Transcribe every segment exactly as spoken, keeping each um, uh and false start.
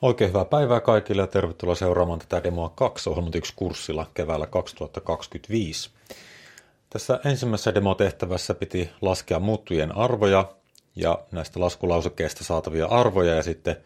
Oikein hyvää päivää kaikille ja tervetuloa seuraamaan tätä demoa kaksi ohjelmat yksi kurssilla keväällä kaksituhattakaksikymmentäviisi. Tässä ensimmäisessä demotehtävässä piti laskea muuttujien arvoja ja näistä laskulausekkeista saatavia arvoja ja sitten,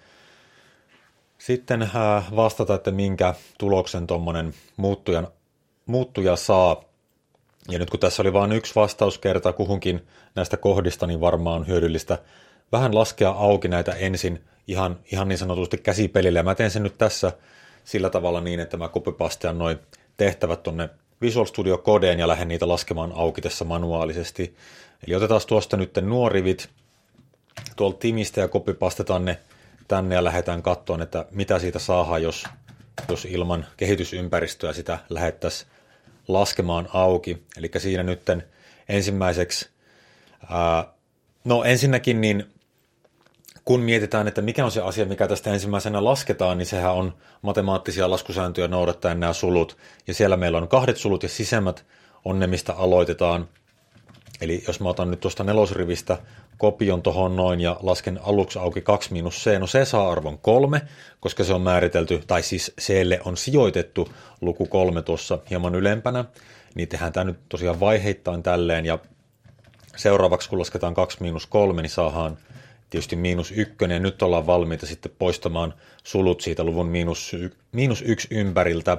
sitten vastata, että minkä tuloksen tuommoinen muuttujan, muuttuja saa. Ja nyt kun tässä oli vain yksi vastauskerta kuhunkin näistä kohdista, niin varmaan on hyödyllistä vähän laskea auki näitä ensin ihan, ihan niin sanotusti käsipelillä. Ja mä teen sen nyt tässä sillä tavalla niin, että mä copypastean noin tehtävät tonne Visual Studio Codeen ja lähden niitä laskemaan auki tässä manuaalisesti. Eli otetaan tuosta nyt nuo rivit tuolta Timistä ja copypastetaan ne tänne ja lähdetään katsomaan, että mitä siitä saadaan, jos, jos ilman kehitysympäristöä sitä lähdettäisiin laskemaan auki. Eli siinä nyt ensimmäiseksi, ää, no ensinnäkin niin kun mietitään, että mikä on se asia, mikä tästä ensimmäisenä lasketaan, niin sehän on matemaattisia laskusääntöjä noudattaen nämä sulut. Ja siellä meillä on kahdet sulut ja sisemmät on ne, mistä aloitetaan. Eli jos mä otan nyt tuosta nelosrivistä kopion tuohon noin ja lasken aluksi auki kaksi miinus c, no c saa arvon kolme, koska se on määritelty, tai siis c:lle on sijoitettu luku kolme tuossa hieman ylempänä. Niin tehdään tämä nyt tosiaan vaiheittain tälleen, ja seuraavaksi kun lasketaan kaksi miinus kolme, niin saadaan tietysti miinus ykkönen, ja nyt ollaan valmiita sitten poistamaan sulut siitä luvun miinus, miinus yksi ympäriltä.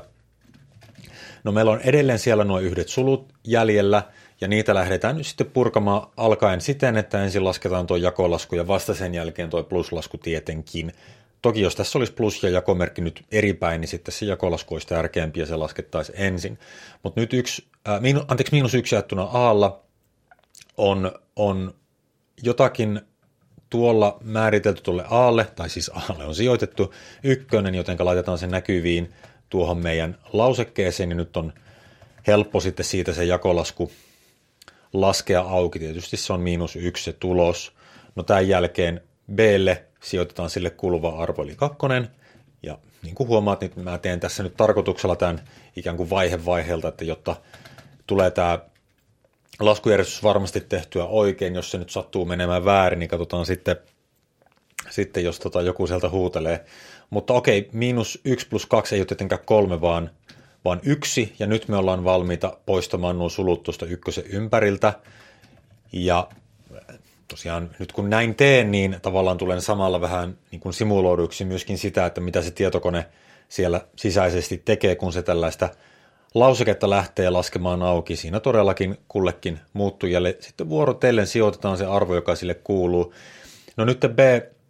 No meillä on edelleen siellä nuo yhdet sulut jäljellä, ja niitä lähdetään nyt sitten purkamaan alkaen siten, että ensin lasketaan tuo jakolasku, ja vasta sen jälkeen tuo pluslasku tietenkin. Toki jos tässä olisi plus- ja jakomerkki nyt eri päin, niin sitten se jakolasku olisi tärkeämpi, ja se laskettaisiin ensin. Mutta nyt yksi, äh, miinu, anteeksi, miinus yksi jaettuna aalla on, on jotakin tuolla määritelty tuolle aalle, tai siis aalle on sijoitettu ykkönen, joten laitetaan se näkyviin tuohon meidän lausekkeeseen, ja nyt on helppo sitten siitä se jakolasku laskea auki. Tietysti se on miinus yksi se tulos. No tämän jälkeen B:lle sijoitetaan sille kuuluva arvo, eli kakkonen, ja niin kuin huomaat, niin mä teen tässä nyt tarkoituksella tämän ikään kuin vaihe vaiheelta, että jotta tulee tämä laskujärjestys varmasti tehtyä oikein, jos se nyt sattuu menemään väärin, niin katsotaan sitten, sitten jos tota joku sieltä huutelee. Mutta okei, miinus yksi plus kaksi ei ole tietenkään kolme, vaan, vaan yksi, ja nyt me ollaan valmiita poistamaan nuo sulut tuosta ykkösen ympäriltä. Ja tosiaan nyt kun näin teen, niin tavallaan tulen samalla vähän niin kuin simuloiduksi myöskin sitä, että mitä se tietokone siellä sisäisesti tekee, kun se tällaista lauseketta lähtee laskemaan auki. Siinä todellakin kullekin muuttujalle sitten vuorotellen sijoitetaan se arvo, joka sille kuuluu. No nyt B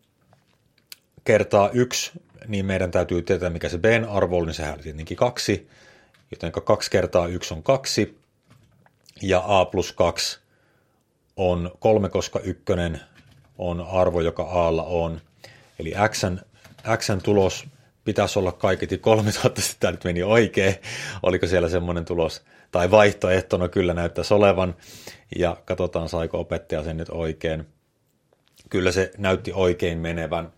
kertaa yksi, niin meidän täytyy tietää, mikä se B:n arvo on, niin sehän on tietenkin kaksi, joten kaksi kertaa yksi on kaksi, ja A plus kaksi on kolme, koska ykkönen on arvo, joka A:lla on. Eli Xn, Xn tulos pitäisi olla kaiketi kolme, toivottavasti tämä nyt meni oikein. Oliko siellä semmoinen tulos tai vaihtoehto? No kyllä näyttäisi olevan. Ja katsotaan, saiko opettaja sen nyt oikein. Kyllä se näytti oikein menevän.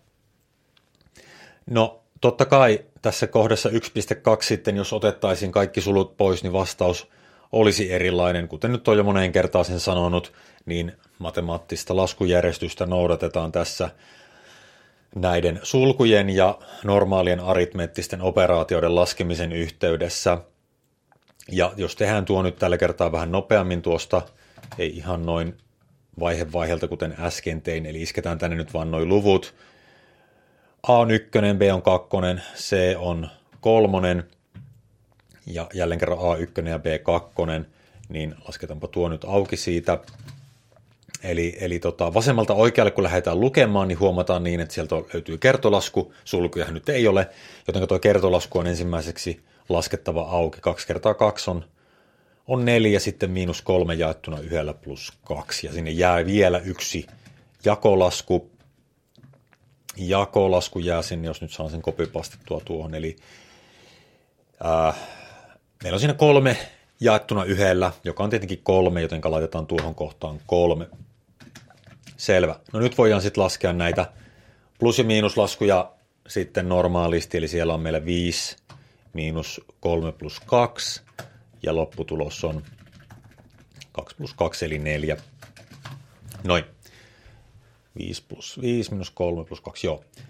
No totta kai tässä kohdassa yksi pilkku kaksi sitten, jos otettaisiin kaikki sulut pois, niin vastaus olisi erilainen. Kuten nyt on jo moneen kertaan sen sanonut, niin matemaattista laskujärjestystä noudatetaan tässä näiden sulkujen ja normaalien aritmeettisten operaatioiden laskemisen yhteydessä. Ja jos tehdään tuo nyt tällä kertaa vähän nopeammin tuosta, ei ihan noin vaihe vaiheelta kuten äsken tein, eli isketään tänne nyt vaan noin luvut. A on ykkönen, B on kakkonen, C on kolmonen ja jälleen kerran A ykkönen ja B kakkonen, niin lasketaanpa tuo nyt auki siitä. Eli, eli tota, vasemmalta oikealle, kun lähdetään lukemaan, niin huomataan niin, että sieltä löytyy kertolasku, sulkujahan nyt ei ole, joten tuo kertolasku on ensimmäiseksi laskettava auki. Kaksi kertaa kaksi on, on neljä, sitten miinus kolme jaettuna yhdellä plus kaksi, ja sinne jää vielä yksi jakolasku. Jakolasku jää sinne, jos nyt saan sen copypastettua tuohon, eli ää, meillä on siinä kolme jaettuna yhdellä, joka on tietenkin kolme, joten laitetaan tuohon kohtaan kolme. Selvä. No nyt voidaan sitten laskea näitä plus- ja miinuslaskuja sitten normaalisti, eli siellä on meillä viisi miinus kolme plus kaksi, ja lopputulos on kaksi plus kaksi, eli neljä. Noin. viisi plus viisi minus kolme plus kaksi, joo.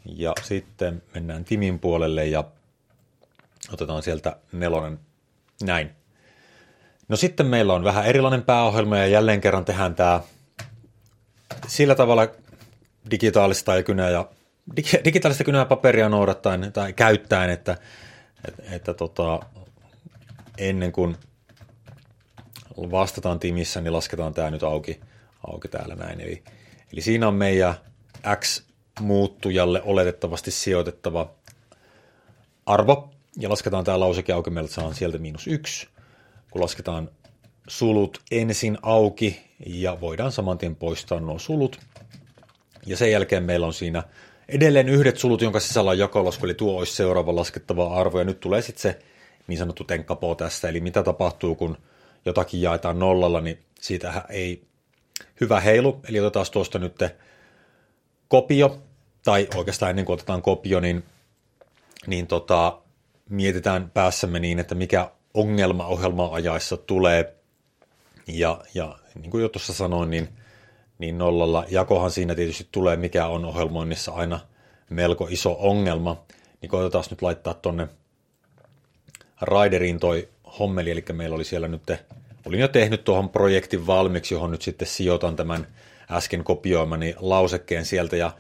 ja sitten mennään Timin puolelle ja otetaan sieltä nelonen. Näin. No sitten meillä on vähän erilainen pääohjelma ja jälleen kerran tehdään tämä sillä tavalla digitaalista ja kynää ja digitaalista kynää paperia noudattaen tai käyttäen, että, että, että tota, ennen kuin vastataan Timissä, niin lasketaan tämä nyt auki, auki täällä näin. Eli, eli siinä on meidän X-muuttujalle oletettavasti sijoitettava arvo, ja lasketaan tämä lauseke auki, meiltä saa sieltä miinus yksi, kun lasketaan sulut ensin auki, ja voidaan saman tien poistaa nuo sulut, ja sen jälkeen meillä on siinä edelleen yhdet sulut, jonka sisällä on jakolasku, eli tuo olisi seuraava laskettava arvo, ja nyt tulee sitten se niin sanottu tenkkapo tässä, eli mitä tapahtuu, kun jotakin jaetaan nollalla, niin siitähän ei hyvä heilu, eli otetaan tuosta nyt kopio, tai oikeastaan ennen kuin otetaan kopio, niin, niin tota, mietitään päässämme niin, että mikä ongelma ohjelmaa ajaessa tulee, ja, ja niin kuin jo tuossa sanoin, niin, niin nollalla jakohan siinä tietysti tulee, mikä on ohjelmoinnissa aina melko iso ongelma, niin koitetaan nyt laittaa tuonne Rideriin toi hommeli, eli meillä oli siellä nyt, olin jo tehnyt tuohon projektin valmiiksi, johon nyt sitten sijoitan tämän äsken kopioimani lausekkeen sieltä, ja,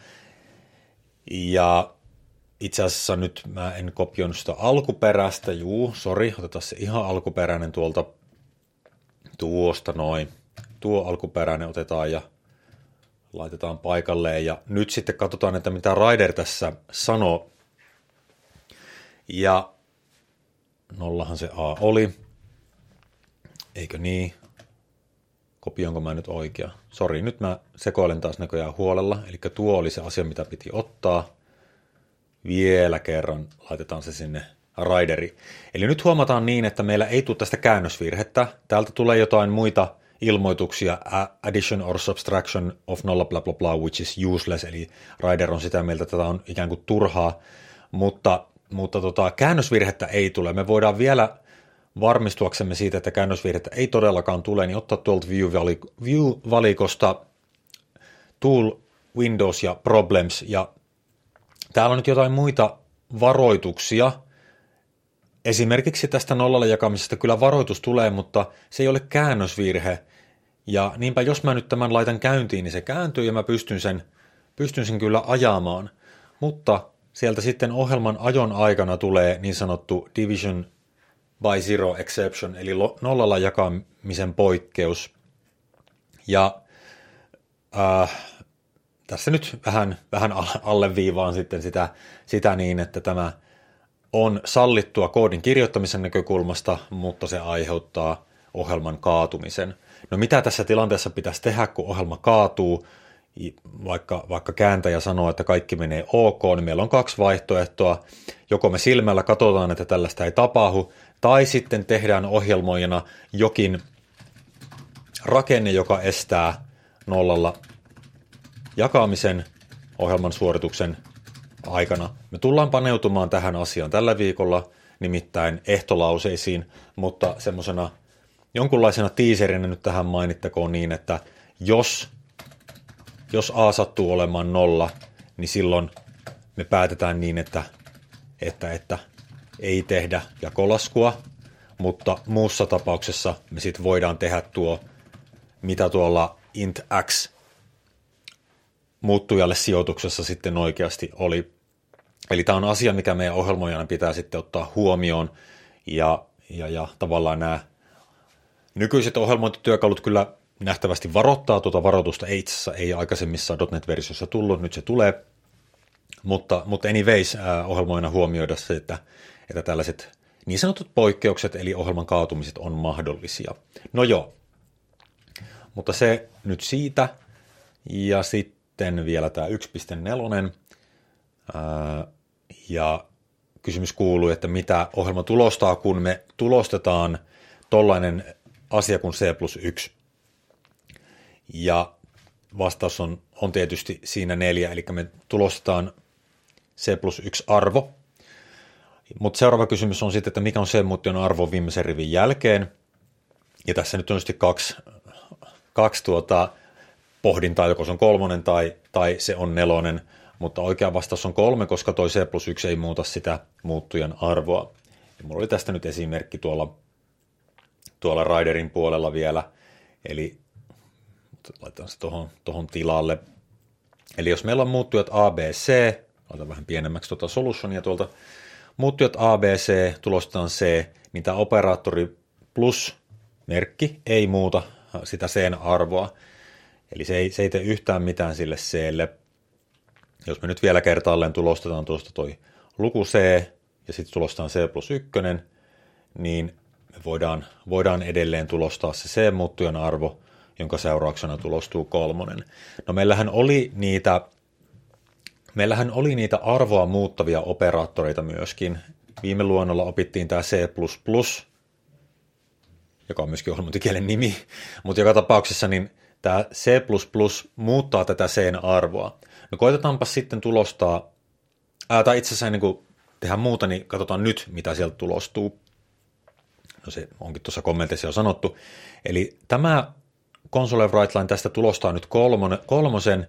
ja itse asiassa nyt mä en kopioinut sitä alkuperäistä, juu, sori, otetaan se ihan alkuperäinen tuolta tuosta noin, tuo alkuperäinen otetaan ja laitetaan paikalleen, ja nyt sitten katsotaan, että mitä Rider tässä sanoo, ja nollahan se A oli, eikö niin? Kopioinko mä nyt oikea? Sori, nyt mä sekoilen taas näköjään huolella, eli tuo oli se asia, mitä piti ottaa. Vielä kerran laitetaan se sinne Rideriin. Eli nyt huomataan niin, että meillä ei tule tästä käännösvirhettä. Täältä tulee jotain muita ilmoituksia, addition or subtraction of nolla bla bla bla, which is useless, eli Rider on sitä mieltä, että tämä on ikään kuin turhaa, mutta Mutta tota, käännösvirhettä ei tule. Me voidaan vielä varmistuaksemme siitä, että käännösvirhettä ei todellakaan tule, niin ottaa tuolta View-valikosta Tool, Windows ja Problems. Ja täällä on nyt jotain muita varoituksia. Esimerkiksi tästä nollalle jakamisesta kyllä varoitus tulee, mutta se ei ole käännösvirhe. Ja niinpä jos mä nyt tämän laitan käyntiin, niin se kääntyy ja mä pystyn sen, pystyn sen kyllä ajamaan. Mutta sieltä sitten ohjelman ajon aikana tulee niin sanottu division by zero exception, eli nollalla jakamisen poikkeus. Ja äh, tässä nyt vähän, vähän alleviivaan sitten sitä, sitä niin, että tämä on sallittua koodin kirjoittamisen näkökulmasta, mutta se aiheuttaa ohjelman kaatumisen. No mitä tässä tilanteessa pitäisi tehdä, kun ohjelma kaatuu? Vaikka, vaikka kääntäjä sanoo, että kaikki menee ok, niin meillä on kaksi vaihtoehtoa. Joko me silmällä katsotaan, että tällaista ei tapahdu, tai sitten tehdään ohjelmoijana jokin rakenne, joka estää nollalla jakamisen ohjelman suorituksen aikana. Me tullaan paneutumaan tähän asiaan tällä viikolla, nimittäin ehtolauseisiin, mutta semmoisena jonkunlaisena tiiserinä nyt tähän mainittakoon niin, että jos Jos A sattuu olemaan nolla, niin silloin me päätetään niin, että, että, että ei tehdä jakolaskua, mutta muussa tapauksessa me sitten voidaan tehdä tuo, mitä tuolla int x muuttujalle sijoituksessa sitten oikeasti oli. Eli tämä on asia, mikä meidän ohjelmoijana pitää sitten ottaa huomioon, ja, ja, ja tavallaan nämä nykyiset ohjelmointityökalut kyllä nähtävästi varoittaa tuota varoitusta, ei itse asiassa ei aikaisemmissa .dot net-versiossa tullut, nyt se tulee, mutta, mutta anyways äh, ohjelmoina huomioida se, että, että tällaiset niin sanotut poikkeukset, eli ohjelman kaatumiset on mahdollisia. No joo, mutta se nyt siitä, ja sitten vielä tämä yksi piste neljä, äh, ja kysymys kuuluu, että mitä ohjelma tulostaa, kun me tulostetaan tollainen asia kuin C plus yksi. Ja vastaus on, on tietysti siinä neljä, eli me tulostetaan C plus yksi arvo. Mutta seuraava kysymys on sitten, että mikä on C-muuttion arvo viimeisen rivin jälkeen. Ja tässä nyt on tietysti kaksi, kaksi tuota pohdintaa, joko se on kolmonen tai, tai se on nelonen. mutta oikea vastaus on kolme, koska toi C plus yksi ei muuta sitä muuttujan arvoa. Ja mulla oli tästä nyt esimerkki tuolla, tuolla Riderin puolella vielä, eli laitetaan se tuohon, tuohon tilalle. Eli jos meillä on muuttujat A, B, C, laitan vähän pienemmäksi tuota solutionia tuolta, muuttujat A, B, C, tulostetaan C, niin tämä operaattori plus merkki ei muuta sitä C:n arvoa. Eli se ei, se ei tee yhtään mitään sille C:lle. Jos me nyt vielä kertaalleen tulostetaan tuosta toi luku C ja sitten tulostetaan C plus yksi, niin me voidaan, voidaan edelleen tulostaa se C-muuttujan arvo, jonka seurauksena tulostuu kolmonen. No meillähän oli niitä, meillähän oli niitä arvoa muuttavia operaattoreita myöskin. Viime luonnolla opittiin tämä C++, joka on myöskin ohjelmointikielen nimi, mutta joka tapauksessa niin tämä C++ muuttaa tätä C:n arvoa. No koitetaanpa sitten tulostaa, ää, tai itse asiassa ennen kuin tehdään muuta, niin katsotaan nyt, mitä sieltä tulostuu. No se onkin tuossa kommenteissa jo sanottu. Eli tämä console write line tästä tulostaa nyt kolmon, kolmosen,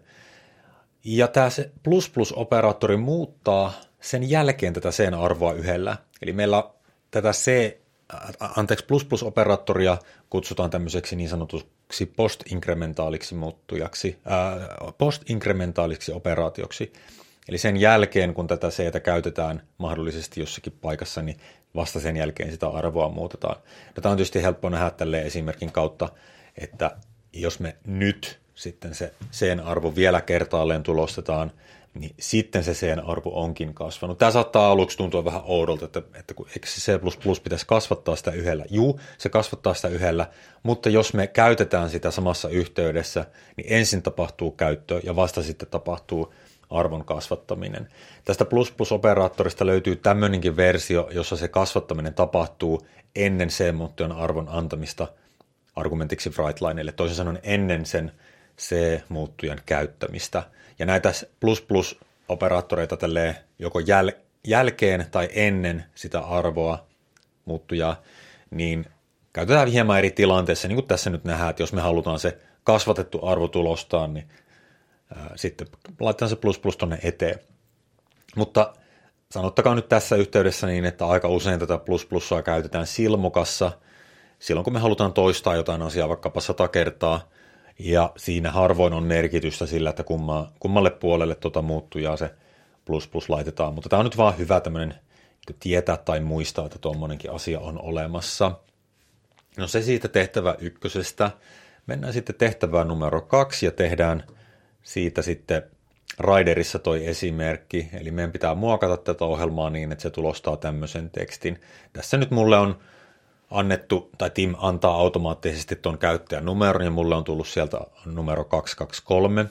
ja tämä plus plus operaattori muuttaa sen jälkeen tätä C:n arvoa yhdellä. Eli meillä tätä C, anteeksi, plus plus operaattoria kutsutaan tämmöiseksi niin sanotuksi post-inkrementaaliksi muuttujaksi, ää, post-inkrementaaliksi operaatioksi. Eli sen jälkeen, kun tätä C:tä käytetään mahdollisesti jossakin paikassa, niin vasta sen jälkeen sitä arvoa muutetaan. No, tämä on tietysti helppo nähdä tälleen esimerkin kautta, että jos me nyt sitten se C:n arvo vielä kertaalleen tulostetaan, niin sitten se C:n arvo onkin kasvanut. Tämä saattaa aluksi tuntua vähän oudolta, että, että kun eikö se C++ pitäisi kasvattaa sitä yhdellä? Juu, se kasvattaa sitä yhdellä, mutta jos me käytetään sitä samassa yhteydessä, niin ensin tapahtuu käyttö ja vasta sitten tapahtuu arvon kasvattaminen. Tästä plus plus operaattorista löytyy tämmöinenkin versio, jossa se kasvattaminen tapahtuu ennen C-muuttujan arvon antamista argumentiksi write-lineille, toisin sanoen ennen sen C-muuttujan käyttämistä. Ja näitä plus plus operaattoreita tälleen joko jäl- jälkeen tai ennen sitä arvoa muuttujaa, niin käytetään hieman eri tilanteissa, niin kuin tässä nyt nähdään, että jos me halutaan se kasvatettu arvo tulostaa, niin ää, sitten laitetaan se plus plus tonne eteen. Mutta sanottakaa nyt tässä yhteydessä niin, että aika usein tätä plus plussaa käytetään silmukassa, silloin kun me halutaan toistaa jotain asiaa vaikkapa sata kertaa, ja siinä harvoin on merkitystä sillä, että kumma, kummalle puolelle tuota muuttujaa se plus plus laitetaan, mutta tämä on nyt vaan hyvä tämmöinen niin tietää tai muistaa, että tuommoinenkin asia on olemassa. No se siitä tehtävä ykkösestä. Mennään sitten tehtävään numero kaksi ja tehdään siitä sitten Riderissa toi esimerkki, eli meidän pitää muokata tätä ohjelmaa niin, että se tulostaa tämmöisen tekstin. Tässä nyt mulle on annettu, tai Tim antaa automaattisesti tuon käyttäjän numeron, ja mulle on tullut sieltä numero kaksi kaksi kolme,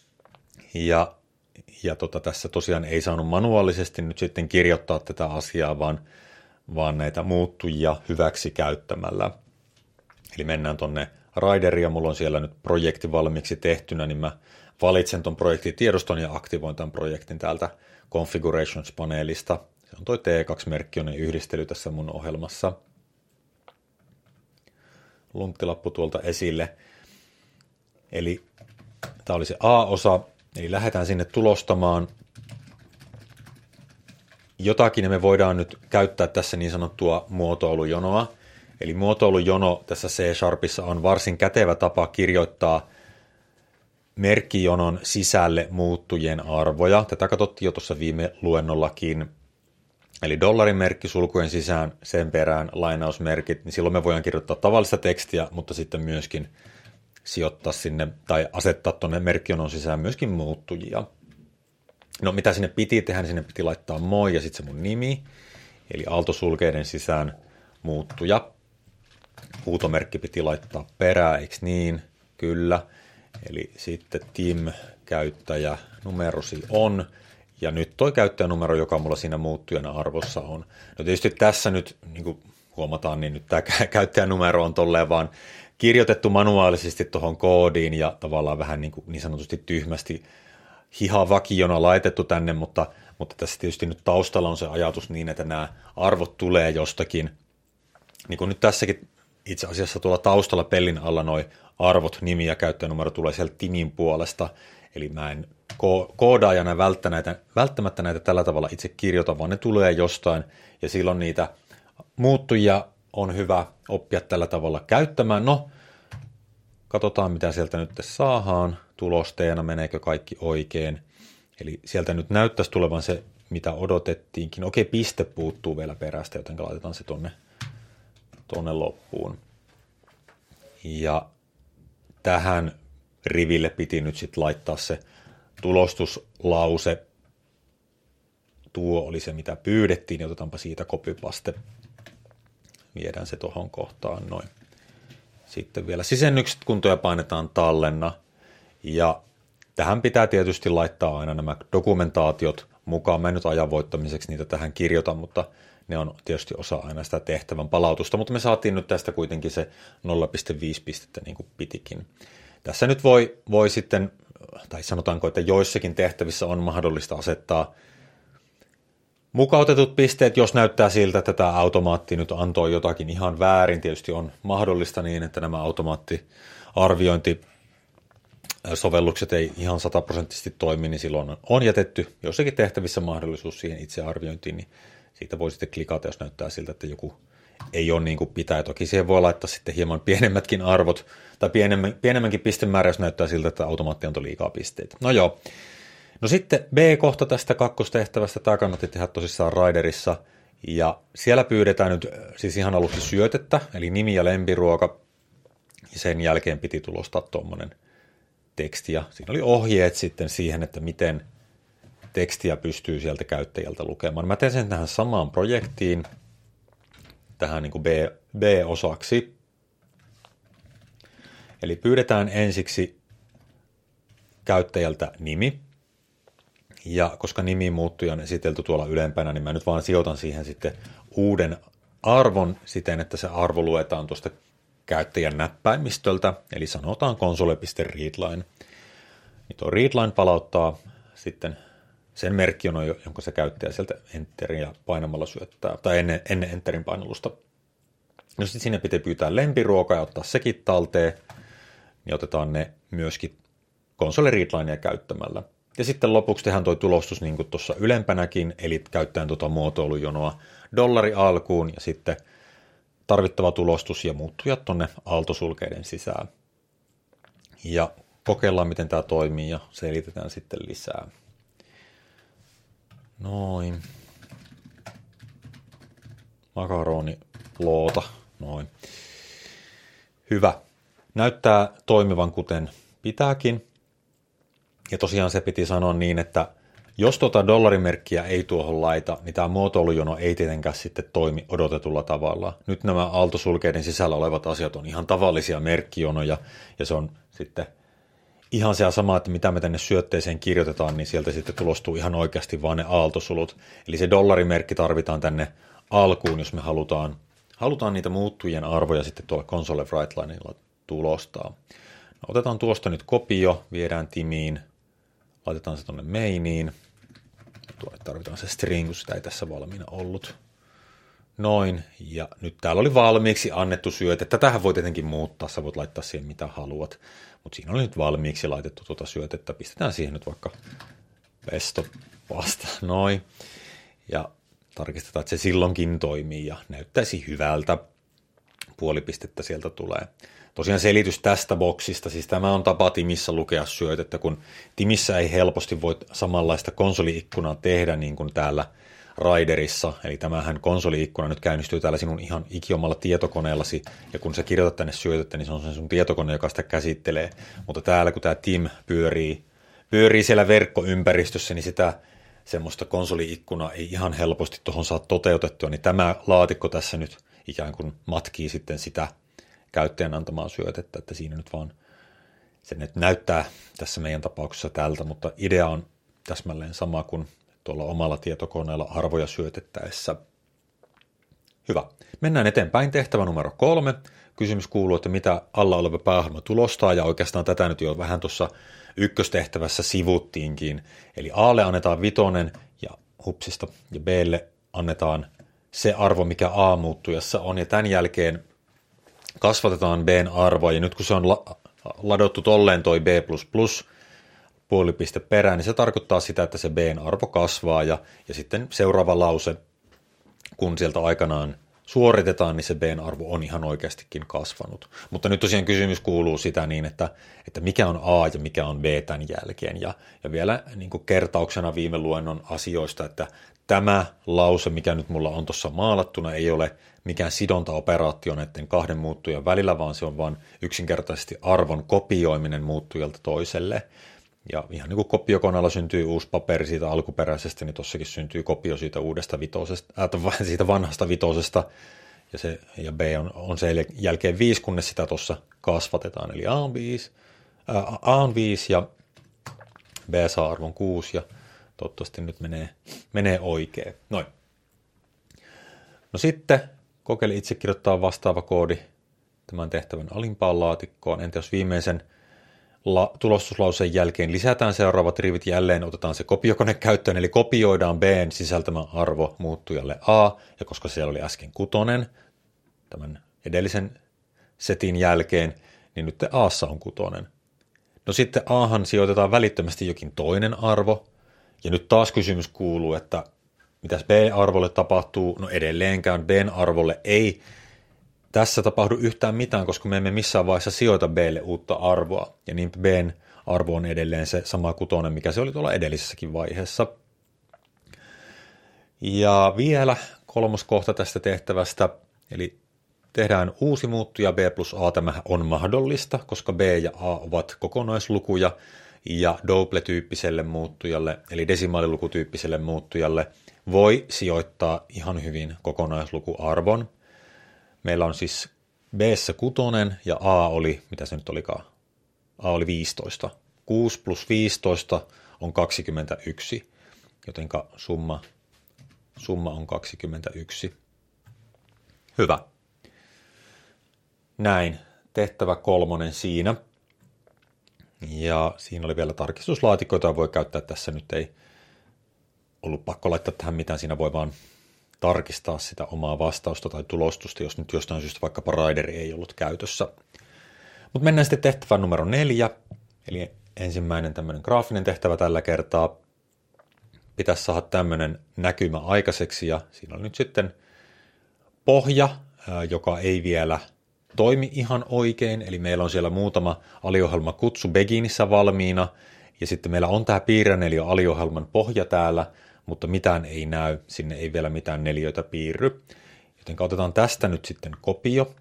ja, ja tota, tässä tosiaan ei saanut manuaalisesti nyt sitten kirjoittaa tätä asiaa, vaan, vaan näitä muuttujia hyväksi käyttämällä. Eli mennään tuonne Rideriin, ja mulla on siellä nyt projekti valmiiksi tehtynä, niin mä valitsen tuon projektin tiedoston ja aktivoin tämän projektin täältä Configurations-paneelista. Se on toi T kaksi-merkkinen yhdistely tässä mun ohjelmassa. Lunttilappu tuolta esille. Eli tämä oli se A-osa, eli lähdetään sinne tulostamaan jotakin, ja me voidaan nyt käyttää tässä niin sanottua muotoilujonoa. Eli muotoilujono tässä C-Sharpissa on varsin kätevä tapa kirjoittaa merkkijonon sisälle muuttujien arvoja. Tätä katsottiin jo tuossa viime luennollakin. Eli dollarin merkki sulkujen sisään, sen perään lainausmerkit, niin silloin me voidaan kirjoittaa tavallista tekstiä, mutta sitten myöskin sijoittaa sinne tai asettaa tuonne merkkijonon sisään myöskin muuttujia. No mitä sinne piti tehdä, niin sinne piti laittaa moi ja sitten se mun nimi, eli aaltosulkeiden sisään muuttuja. Huutomerkki piti laittaa perään, eikö niin? Kyllä. Eli sitten Tim käyttäjä numerosi on. Ja nyt toi käyttäjänumero, joka mulla siinä muuttujana arvossa on. No tietysti tässä nyt, niin kuin huomataan, niin nyt tämä käyttäjänumero on tolleen vaan kirjoitettu manuaalisesti tuohon koodiin ja tavallaan vähän niin, kuin niin sanotusti tyhmästi hihavakiona laitettu tänne, mutta, mutta tässä tietysti nyt taustalla on se ajatus niin, että nämä arvot tulee jostakin. Niin kuin nyt tässäkin itse asiassa tuolla taustalla pellin alla noi arvot, nimi ja käyttäjänumero tulee sieltä Timin puolesta, eli mä en koodaajana välttämättä näitä tällä tavalla itse kirjoita, vaan ne tulee jostain, ja silloin niitä muuttujia on hyvä oppia tällä tavalla käyttämään. No, katsotaan mitä sieltä nyt saadaan tulosteena, meneekö kaikki oikein. Eli sieltä nyt näyttäisi tulevan se, mitä odotettiinkin. Okei, piste puuttuu vielä perästä, joten laitetaan se tonne, tonne loppuun. Ja tähän riville piti nyt sitten laittaa se tulostuslause. Tuo oli se, mitä pyydettiin, ja otetaanpa siitä copypaste. Viedään se tuohon kohtaan noin. Sitten vielä sisennykset kuntoon ja painetaan tallenna. Ja tähän pitää tietysti laittaa aina nämä dokumentaatiot mukaan. Mä en nyt ajan voittamiseksi niitä tähän kirjoita, mutta ne on tietysti osa aina sitä tehtävän palautusta. Mutta me saatiin nyt tästä kuitenkin se nolla pilkku viisi pistettä niin kuin pitikin. Tässä nyt voi, voi sitten, tai sanotaanko, että joissakin tehtävissä on mahdollista asettaa mukautetut pisteet, jos näyttää siltä, että tämä automaatti nyt antoi jotakin ihan väärin. Tietysti on mahdollista niin, että nämä automaattiarviointisovellukset ei ihan sataprosenttisesti toimi, niin silloin on jätetty jossakin tehtävissä mahdollisuus siihen itsearviointiin, niin siitä voi sitten klikata, jos näyttää siltä, että joku ei ole niin kuin pitää. Toki siihen voi laittaa sitten hieman pienemmätkin arvot, tai pienemmän, pienemmänkin pistemäärä, jos näyttää siltä, että automaatti antoi liikaa pisteitä. No joo. No sitten B-kohta tästä kakkostehtävästä, tämä kannatti tehdä tosissaan Riderissa, ja siellä pyydetään nyt siis ihan aluksi syötettä, eli nimi ja lempiruoka, ja sen jälkeen piti tulostaa tuommoinen teksti, ja siinä oli ohjeet sitten siihen, että miten tekstiä pystyy sieltä käyttäjältä lukemaan. Mä teen sen tähän samaan projektiin, tähän niin kuin B, B-osaksi, eli pyydetään ensiksi käyttäjältä nimi, ja koska nimi muuttui on esitelty tuolla ylempänä, niin mä nyt vaan sijoitan siihen sitten uuden arvon siten, että se arvo luetaan tuosta käyttäjän näppäimistöltä, eli sanotaan console.readline. Niin tuo readline palauttaa sitten sen merkkijonon, jonka se käyttäjä sieltä enteriä painamalla syöttää, tai ennen, ennen enterin painallusta. No sitten sinne pitää pyytää lempiruoka ja ottaa sekin talteen, niin otetaan ne myöskin console readlinea käyttämällä. Ja sitten lopuksi tehdään tuo tulostus niin kuin tuossa ylempänäkin, eli käyttäen tuota muotoilujonoa dollari alkuun ja sitten tarvittava tulostus ja muuttujat tuonne aaltosulkeiden sisään. Ja kokeillaan, miten tämä toimii ja selitetään sitten lisää. Noin. Makaroniloota. Noin. Hyvä. Näyttää toimivan kuten pitääkin. Ja tosiaan se piti sanoa niin, että jos tuota dollarimerkkiä ei tuohon laita, niin tämä muotoilujono ei tietenkään sitten toimi odotetulla tavalla. Nyt nämä aaltosulkeiden sisällä olevat asiat on ihan tavallisia merkkijonoja, ja se on sitten ihan se sama, että mitä me tänne syötteeseen kirjoitetaan, niin sieltä sitten tulostuu ihan oikeasti vaan ne aaltosulut. Eli se dollarimerkki tarvitaan tänne alkuun, jos me halutaan, halutaan niitä muuttujien arvoja sitten tuolla console write-lineilla tulostaa. No, otetaan tuosta nyt kopio, viedään timiin, laitetaan se tuonne mainiin. Tuonne tarvitaan se string, kun sitä ei tässä valmiina ollut. Noin, ja nyt täällä oli valmiiksi annettu syöte. Tätähän voi tietenkin muuttaa, sä voit laittaa siihen mitä haluat. Mutta siinä oli nyt valmiiksi laitettu tuota syötettä. Pistetään siihen nyt vaikka pesto pasta, noin. Ja tarkistetaan, että se silloinkin toimii ja näyttäisi hyvältä. Puoli pistettä sieltä tulee. Tosiaan selitys tästä boksista, siis tämä on tapa Timissä lukea syötettä, kun Timissä ei helposti voi samanlaista konsoli-ikkunaa tehdä niin kuin täällä Riderissa, eli tämähän konsoli-ikkuna nyt käynnistyy täällä sinun ihan ikiomalla tietokoneellasi, ja kun sä kirjoitat tänne syötettä, niin se on se sun tietokone, joka sitä käsittelee, mutta täällä kun tämä Tim pyörii, pyörii siellä verkkoympäristössä, niin sitä semmoista konsoli-ikkunaa ei ihan helposti tuohon saa toteutettua, niin tämä laatikko tässä nyt ikään kuin matkii sitten sitä käyttäjän antamaa syötettä, että siinä nyt vaan se nyt näyttää tässä meidän tapauksessa tältä, mutta idea on täsmälleen sama kuin tuolla omalla tietokoneella arvoja syötettäessä. Hyvä. Mennään eteenpäin. Tehtävä numero kolme. Kysymys kuuluu, että mitä alla oleva pääohjelma tulostaa, ja oikeastaan tätä nyt jo vähän tuossa ykköstehtävässä sivuttiinkin. Eli Alle annetaan vitonen ja hupsista, ja Blle annetaan se arvo, mikä A-muuttujassa on, ja tämän jälkeen kasvatetaan B:n arvoa, ja nyt kun se on la- ladottu tolleen toi B plus plus puoli piste perään, niin se tarkoittaa sitä, että se B:n arvo kasvaa ja, ja sitten seuraava lause, kun sieltä aikanaan suoritetaan, niin se B:n arvo on ihan oikeastikin kasvanut. Mutta nyt tosiaan kysymys kuuluu sitä niin, että, että mikä on A ja mikä on B tämän jälkeen. Ja, ja vielä niin kuin kertauksena viime luennon asioista, että tämä lause, mikä nyt mulla on tuossa maalattuna, ei ole mikään sidontaoperaatio näiden kahden muuttujan välillä, vaan se on vain yksinkertaisesti arvon kopioiminen muuttujalta toiselle. Ja ihan niin kuin kopiokoneella syntyy uusi paperi siitä alkuperäisestä, niin tossakin syntyy kopio siitä uudesta vitosesta, äh, siitä vanhasta vitosesta, ja, se, ja B on, on sen jälkeen viisi, kunnes sitä tuossa kasvatetaan. Eli A on viisi, äh, A on viisi ja B saa arvon kuusi, ja toivottavasti nyt menee, menee oikein. Noin. No sitten kokeili itse kirjoittaa vastaava koodi tämän tehtävän alimpaan laatikkoon. Entä jos viimeisen La- tulostuslauseen jälkeen lisätään seuraavat rivit, jälleen otetaan se kopiokone käyttöön, eli kopioidaan B:n sisältämä arvo muuttujalle A, ja koska siellä oli äsken kutonen tämän edellisen setin jälkeen, niin nyt A:ssa on kutonen. No sitten Ahan sijoitetaan välittömästi jokin toinen arvo, ja nyt taas kysymys kuuluu, että mitäs B-arvolle tapahtuu? No edelleenkään B:n arvolle ei tässä tapahdu yhtään mitään, koska me emme missään vaiheessa sijoita B:lle uutta arvoa, ja niin B:n arvo on edelleen se sama kutonen, mikä se oli tuolla edellisessäkin vaiheessa. Ja vielä kolmas kohta tästä tehtävästä, eli tehdään uusi muuttuja B plus A, tämä on mahdollista, koska B ja A ovat kokonaislukuja, ja double-tyyppiselle muuttujalle, eli desimaalilukutyyppiselle muuttujalle, voi sijoittaa ihan hyvin kokonaislukuarvon. Meillä on siis B:ssä kutonen ja A oli, mitä se nyt olikaan? A oli viisitoista. kuusi plus viisitoista on kaksikymmentäyksi, jotenka summa, summa on kaksikymmentäyksi. Hyvä. Näin, tehtävä kolmonen siinä. Ja siinä oli vielä tarkistuslaatikoita, jota voi käyttää tässä. Nyt ei ollut pakko laittaa tähän mitään, siinä voi vaan tarkistaa sitä omaa vastausta tai tulostusta, jos nyt jostain syystä vaikkapa raideri ei ollut käytössä. Mutta mennään sitten tehtävään numero neljä, eli ensimmäinen tämmöinen graafinen tehtävä tällä kertaa. Pitäisi saada tämmöinen näkymä aikaiseksi, ja siinä on nyt sitten pohja, joka ei vielä toimi ihan oikein, eli meillä on siellä muutama aliohjelma kutsu Beginissä valmiina, ja sitten meillä on tämä piirreneliö aliohjelman pohja täällä, mutta mitään ei näy, sinne ei vielä mitään neliöitä piirry. Joten otetaan tästä nyt sitten kopio,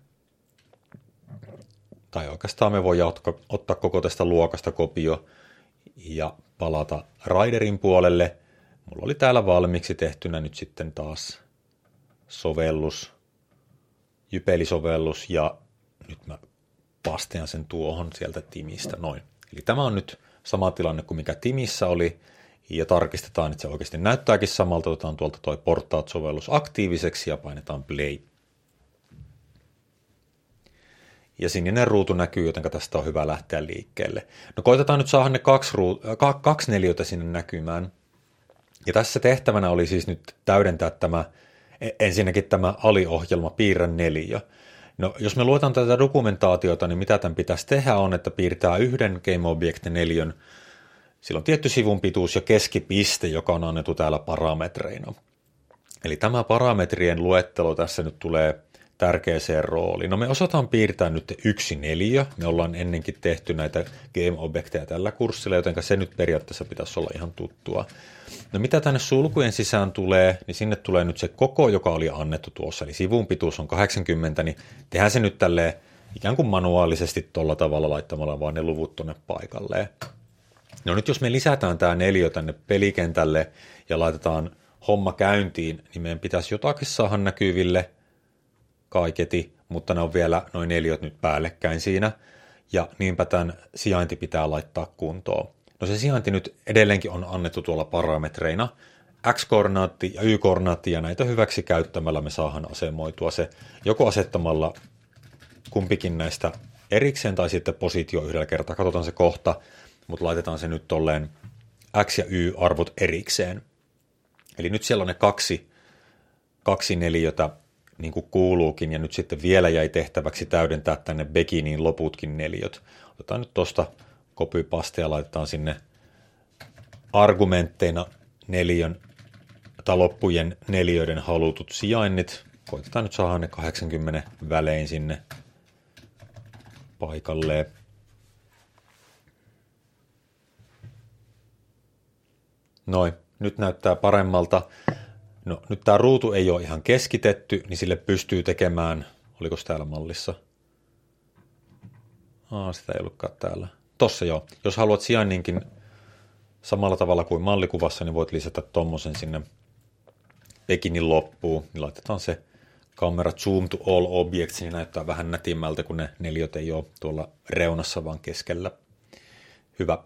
tai oikeastaan me voidaan ottaa koko tästä luokasta kopio ja palata Riderin puolelle. Mulla oli täällä valmiiksi tehtynä nyt sitten taas sovellus, Jypeli-sovellus, ja nyt mä pastean sen tuohon sieltä Timistä, noin. Eli tämä on nyt sama tilanne kuin mikä Timissä oli, ja tarkistetaan, että se oikeasti näyttääkin samalta. Otetaan tuolta toi Portaat-sovellus aktiiviseksi ja painetaan play. Ja sininen ruutu näkyy, joten tästä on hyvä lähteä liikkeelle. No koitetaan nyt saada ne kaksi, ruu- kaksi neliötä sinne näkymään. Ja tässä tehtävänä oli siis nyt täydentää tämä, ensinnäkin tämä aliohjelma piirrä neliö. No jos me luetaan tätä dokumentaatiota, niin mitä tämän pitäisi tehdä on, että piirtää yhden GameObject-neliön. Sillä on tietty sivun pituus ja keskipiste, joka on annettu täällä parametreina. Eli tämä parametrien luettelo tässä nyt tulee tärkeäseen rooliin. No me osataan piirtää nyt yksi neliö. Me ollaan ennenkin tehty näitä game-objekteja tällä kurssilla, joten se nyt periaatteessa pitäisi olla ihan tuttua. No mitä tänne sulkujen sisään tulee, niin sinne tulee nyt se koko, joka oli annettu tuossa. Eli sivun pituus on kahdeksankymmentä, niin tehdään se nyt tälleen ikään kuin manuaalisesti tuolla tavalla laittamalla vaan ne luvut tuonne paikalleen. No nyt jos me lisätään tämä neliö tänne pelikentälle ja laitetaan homma käyntiin, niin meidän pitäisi jotakin saada näkyville kaiketi, mutta ne on vielä noin neliöt nyt päällekkäin siinä, ja niinpä tämän sijainti pitää laittaa kuntoon. No se sijainti nyt edelleenkin on annettu tuolla parametreina, x-koordinaatti ja y-koordinaatti, ja näitä hyväksi käyttämällä me saadaan asemoitua se joko asettamalla kumpikin näistä erikseen tai sitten positio yhdellä kertaa, katsotaan se kohta, mutta laitetaan se nyt tolleen x- ja y-arvot erikseen. Eli nyt siellä on ne kaksi, kaksi neliötä, niin kuin kuuluukin, ja nyt sitten vielä jäi tehtäväksi täydentää tänne Beginiin loputkin neliöt. Otetaan nyt tuosta copy-paste ja laitetaan sinne argumentteina neliön tai loppujen neliöiden halutut sijainnit. Koitetaan nyt saada ne kahdeksankymmentä välein sinne paikalleen. Noin, nyt näyttää paremmalta. No, nyt tämä ruutu ei ole ihan keskitetty, niin sille pystyy tekemään, oliko täällä mallissa? Aa, sitä ei ollutkaan täällä. Tossa joo. Jos haluat sijainninkin samalla tavalla kuin mallikuvassa, niin voit lisätä tommosen sinne Pekinin loppuun. Niin laitetaan se kamera zoom to all objects, niin näyttää vähän nätimmältä, kun ne neliöt ei ole tuolla reunassa, vaan keskellä. Hyvä.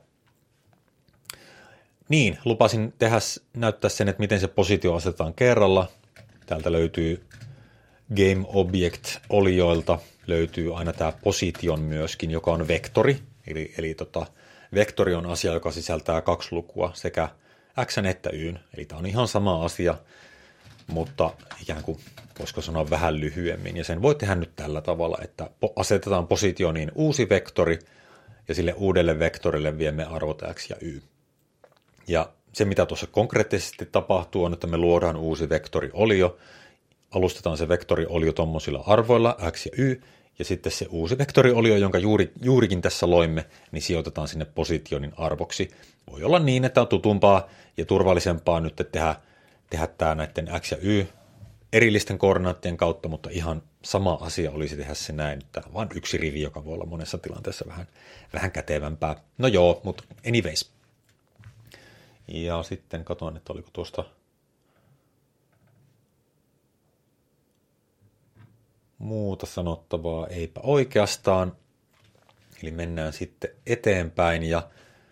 Niin, lupasin tehdä, näyttää sen, että miten se positio asetetaan kerralla. Täältä löytyy Game Object-olioilta löytyy aina tämä position myöskin, joka on vektori. Eli, eli tota, vektori on asia, joka sisältää kaksi lukua, sekä x että y. Eli tämä on ihan sama asia, mutta ikään kuin, voisiko sanoa vähän lyhyemmin. Ja sen voi tehdä nyt tällä tavalla, että asetetaan positioniin uusi vektori, ja sille uudelle vektorille viemme arvot x ja y. Ja se, mitä tuossa konkreettisesti tapahtuu, on, että me luodaan uusi vektoriolio, alustetaan se vektoriolio tuommoisilla arvoilla x ja y, ja sitten se uusi vektoriolio, jonka juuri, juurikin tässä loimme, niin sijoitetaan sinne positionin arvoksi. Voi olla niin, että on tutumpaa ja turvallisempaa nyt tehdä, tehdä tämä näiden x ja y erillisten koordinaattien kautta, mutta ihan sama asia olisi tehdä se näin. Tämä on vain yksi rivi, joka voi olla monessa tilanteessa vähän, vähän kätevämpää. No joo, mutta anyways. Ja sitten katsoin, että oliko tuosta muuta sanottavaa, eipä oikeastaan. Eli mennään sitten eteenpäin ja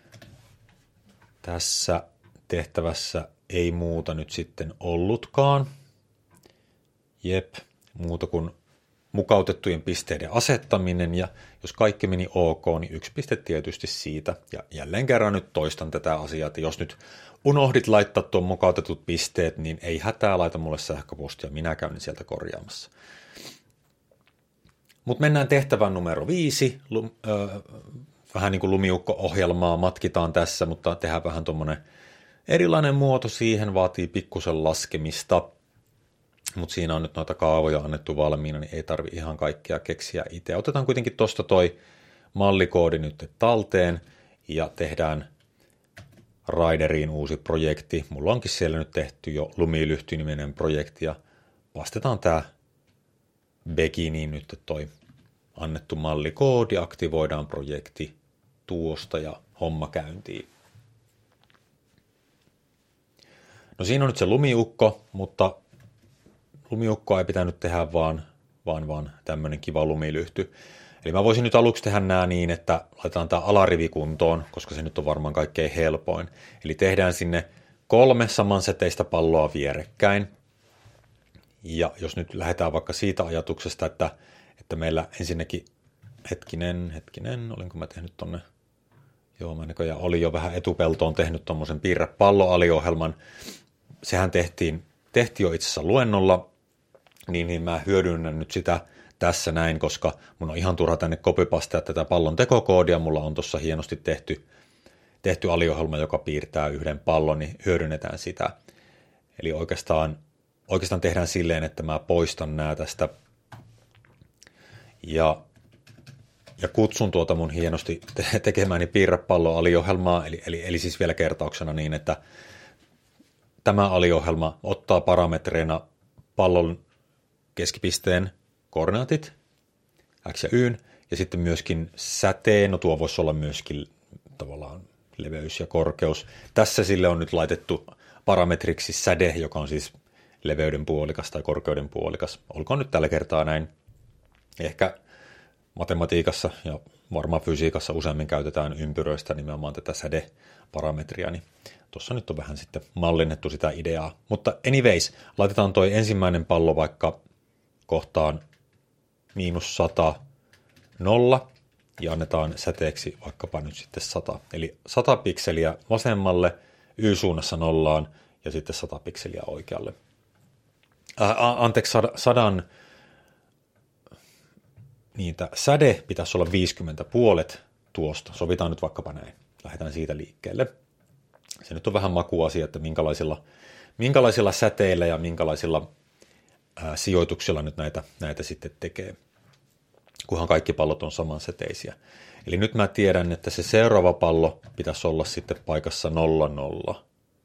tässä tehtävässä ei muuta nyt sitten ollutkaan. Jep, muuta kuin mukautettujen pisteiden asettaminen ja jos kaikki meni ok, niin yksi piste tietysti siitä. Ja jälleen kerran nyt toistan tätä asiaa, että jos nyt unohdit laittaa tuon mukautetut pisteet, niin ei hätää, laita mulle sähköpostia, minä käyn sieltä korjaamassa. Mutta mennään tehtävään numero viisi, Lum, ö, vähän niin kuin lumiukko-ohjelmaa matkitaan tässä, mutta tehdään vähän tuommoinen erilainen muoto siihen, vaatii pikkusen laskemista. Mutta siinä on nyt noita kaavoja annettu valmiina, niin ei tarvi ihan kaikkea keksiä itse. Otetaan kuitenkin tuosta toi mallikoodi nyt talteen ja tehdään Rideriin uusi projekti. Mulla onkin siellä nyt tehty jo Lumilyhty-niminen projekti ja vastataan tämä Bekiniin nyt toi annettu mallikoodi, aktivoidaan projekti tuosta ja homma käyntiin. No siinä on nyt se lumiukko, mutta lumiukkoa ei pitänyt tehdä vaan, vaan, vaan tämmöinen kiva lumilyhty. Eli mä voisin nyt aluksi tehdä nämä niin, että laitetaan tämä alarivi kuntoon, koska se nyt on varmaan kaikkein helpoin. Eli tehdään sinne kolme samanseteistä palloa vierekkäin. Ja jos nyt lähdetään vaikka siitä ajatuksesta, että, että meillä ensinnäkin, hetkinen, hetkinen, olinko mä tehnyt tonne, joo mä näköjään oli jo vähän etupeltoon tehnyt tommosen piirrä palloaliohjelman. Sehän tehtiin, tehtiin jo itse asiassa luennolla, niin, niin mä hyödynnän nyt sitä tässä näin, koska mun on ihan turha tänne copypastea tätä pallon tekokoodia, mulla on tuossa hienosti tehty, tehty aliohjelma, joka piirtää yhden pallon, niin hyödynnetään sitä. Eli oikeastaan, oikeastaan tehdään silleen, että mä poistan nämä tästä ja, ja kutsun tuota mun hienosti tekemääni piirrepallon aliohjelmaa, eli, eli, eli siis vielä kertauksena niin, että tämä aliohjelma ottaa parametreina pallon keskipisteen koordinaatit, x ja y, ja sitten myöskin säteen, no tuo voisi olla myöskin tavallaan leveys ja korkeus. Tässä sille on nyt laitettu parametriksi säde, joka on siis leveyden puolikas tai korkeuden puolikas. Olkoon nyt tällä kertaa näin. Ehkä matematiikassa ja varmaan fysiikassa useammin käytetään ympyröistä nimenomaan tätä sädeparametria, niin tuossa nyt on vähän sitten mallinnettu sitä ideaa. Mutta anyways, laitetaan toi ensimmäinen pallo vaikka kohtaan miinus sata, nolla, ja annetaan säteeksi vaikkapa nyt sitten sata. Eli sata pikseliä vasemmalle, y-suunnassa nollaan, ja sitten sata pikseliä oikealle. Ää, anteeksi, sadan, niin tämä säde pitäisi olla viisikymmentä puolet tuosta. Sovitaan nyt vaikkapa näin. Lähdetään siitä liikkeelle. se nyt on vähän makuasia, että minkälaisilla, minkälaisilla säteillä ja minkälaisilla ää, sijoituksilla nyt näitä, näitä sitten tekee, kunhan kaikki pallot on samansäteisiä. Eli nyt mä tiedän, että se seuraava pallo pitäisi olla sitten paikassa nolla nolla.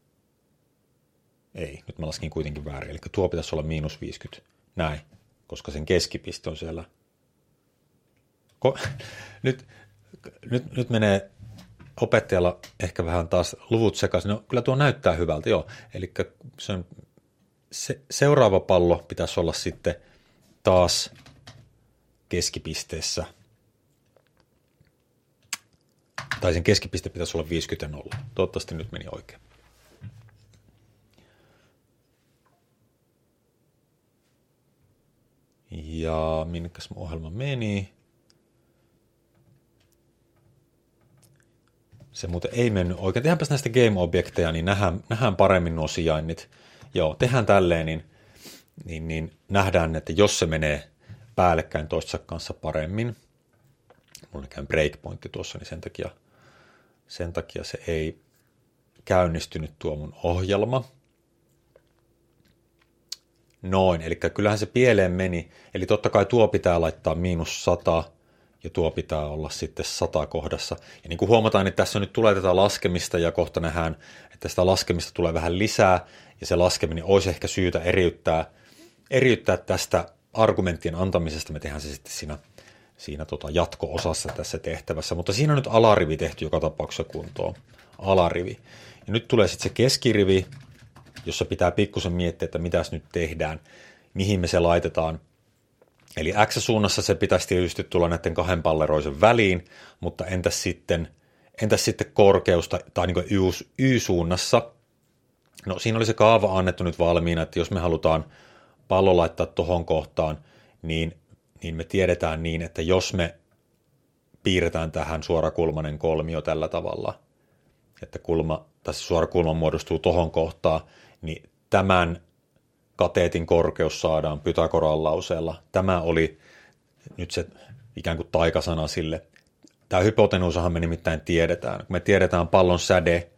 Ei, nyt mä laskin kuitenkin väärin. Eli tuo pitäisi olla miinus viisikymmentä. Näin, koska sen keskipiste on siellä. Ko- nyt, nyt, nyt menee opettajalla ehkä vähän taas luvut sekaisin. No, kyllä tuo näyttää hyvältä, joo. Eli se on, se, seuraava pallo pitäisi olla sitten taas keskipisteessä. Tai sen keskipiste pitäisi olla viisikymmentä nolla. Toivottavasti nyt meni oikein. Ja minkäs mun ohjelma meni? Se muuten ei mennyt oikein. Tehdäänpäs näistä game-objekteja, niin nähdään, nähdään paremmin nuo sijainnit. Joo, tehdään tälleen, niin, niin, niin nähdään, että jos se menee päällekkäin toistensa kanssa paremmin. Mulla käy breakpointti tuossa, niin sen takia, sen takia se ei käynnistynyt tuo mun ohjelma. Noin, eli kyllähän se pieleen meni. Eli totta kai tuo pitää laittaa miinus sata ja tuo pitää olla sitten sata kohdassa. Ja niin kuin huomataan, niin tässä nyt tulee tätä laskemista ja kohta nähdään, että sitä laskemista tulee vähän lisää ja se laskeminen olisi ehkä syytä eriyttää, eriyttää tästä argumenttien antamisesta. Me tehdään se sitten siinä, siinä tota jatko-osassa tässä tehtävässä, mutta siinä on nyt alarivi tehty joka tapauksessa kuntoon. Alarivi. Ja nyt tulee sitten se keskirivi, jossa pitää pikkusen miettiä, että mitäs nyt tehdään, mihin me se laitetaan. Eli X-suunnassa se pitäisi tietysti tulla näiden kahden palleroisen väliin, mutta entäs sitten, entäs sitten korkeus tai niin kuin Y-suunnassa? No siinä oli se kaava annettu nyt valmiina, että jos me halutaan pallo laittaa tuohon kohtaan, niin, niin me tiedetään niin, että jos me piirretään tähän suorakulmainen kolmio tällä tavalla, että kulma, tässä suora kulma muodostuu tuohon kohtaan, niin tämän kateetin korkeus saadaan Pythagoran lauseella. Tämä oli nyt se ikään kuin taikasana sille. Tämä hypotenuusahan me nimittäin tiedetään. Kun me tiedetään pallon säde,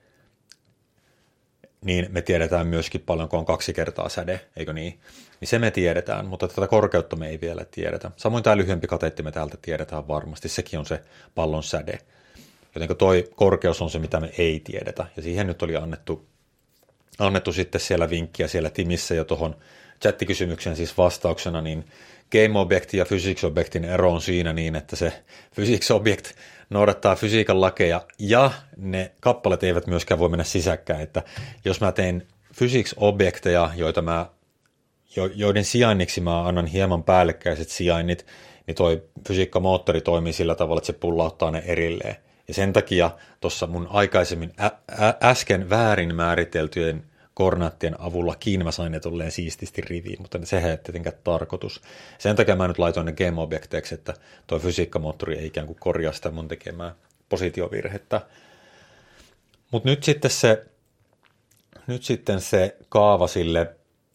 niin me tiedetään myöskin paljonko on kaksi kertaa säde, eikö niin? Niin se me tiedetään, mutta tätä korkeutta me ei vielä tiedetä. Samoin tämä lyhyempi kateetti me täältä tiedetään varmasti, sekin on se pallon säde. Joten toi korkeus on se, mitä me ei tiedetä. Ja siihen nyt oli annettu, annettu sitten siellä vinkkiä siellä Timissä ja tuohon chattikysymykseen siis vastauksena, niin game-objekti ja physics-objektin ero on siinä niin, että se physics-objekt noudattaa fysiikan lakeja ja ne kappaleet eivät myöskään voi mennä sisäkkäin. Että jos mä teen physics-objekteja, joita mä, joiden sijainniksi mä annan hieman päällekkäiset sijainnit, niin toi fysiikkamoottori toimii sillä tavalla, että se pullauttaa ne erilleen. Ja sen takia tuossa mun aikaisemmin ä- ä- äsken väärin määriteltyjen koordinaattien avullakin mä sain ne tolleen siististi riviin, mutta sehän ei tietenkään tarkoitus. Sen takia mä nyt laitoin ne game-objekteiksi, että tuo fysiikkamoottori ei ikään kuin korjaa sitä mun tekemää positiovirhettä. Mutta nyt sitten se, nyt sitten se kaava sille,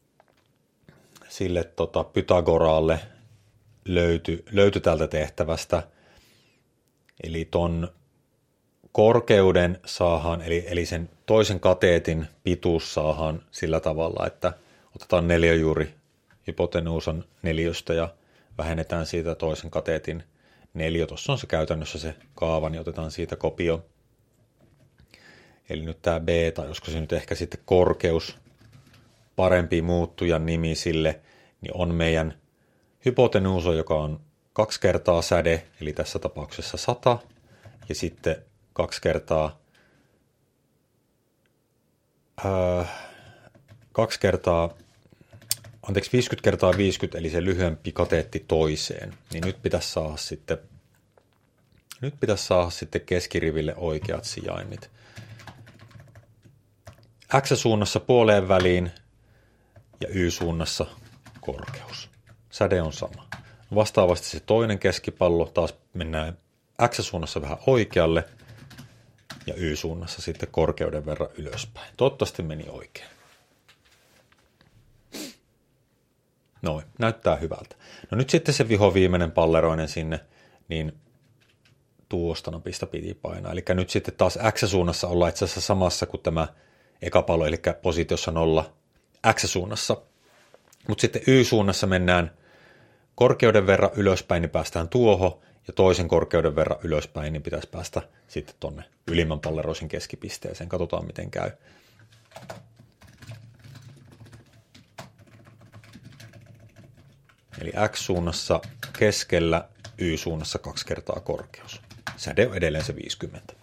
sille tota Pythagoraalle löytyi löyty täältä tehtävästä. Eli ton korkeuden saadaan, eli, eli sen toisen kateetin pituus saadaan sillä tavalla, että otetaan neliöjuuri hypotenuusan neliöstä ja vähennetään siitä toisen kateetin neliö. Tuossa on se käytännössä se kaava, niin otetaan siitä kopio. Eli nyt tämä B, tai olisiko se nyt ehkä sitten korkeus, parempi muuttujan nimi sille, niin on meidän hypotenuuso, joka on kaksi kertaa säde, eli tässä tapauksessa sata, ja sitten kaksi kertaa, ää, kaksi kertaa, anteeksi, viisikymmentä kertaa viisikymmentä, eli se lyhyempi kateetti toiseen, niin nyt pitäisi saada sitten, nyt pitäisi saada sitten keskiriville oikeat sijainnit. X-suunnassa puoleen väliin ja Y-suunnassa korkeus. Säde on sama. Vastaavasti se toinen keskipallo taas mennään X-suunnassa vähän oikealle ja Y-suunnassa sitten korkeuden verran ylöspäin. Toivottavasti meni oikein. Noin, näyttää hyvältä. No nyt sitten se vihoviimeinen palleroinen sinne, niin tuosta napista piti painaa. Eli nyt sitten taas X-suunnassa ollaan itse asiassa samassa kuin tämä eka pallo, eli positiossa nolla X-suunnassa. Mutta sitten Y-suunnassa mennään korkeuden verran ylöspäin, niin päästään tuohon, ja toisen korkeuden verran ylöspäin, niin pitäisi päästä sitten tuonne ylimmän palleroisin keskipisteeseen. Katsotaan, miten käy. Eli X-suunnassa keskellä, Y-suunnassa kaksi kertaa korkeus. Säde on edelleen se viisikymmentä.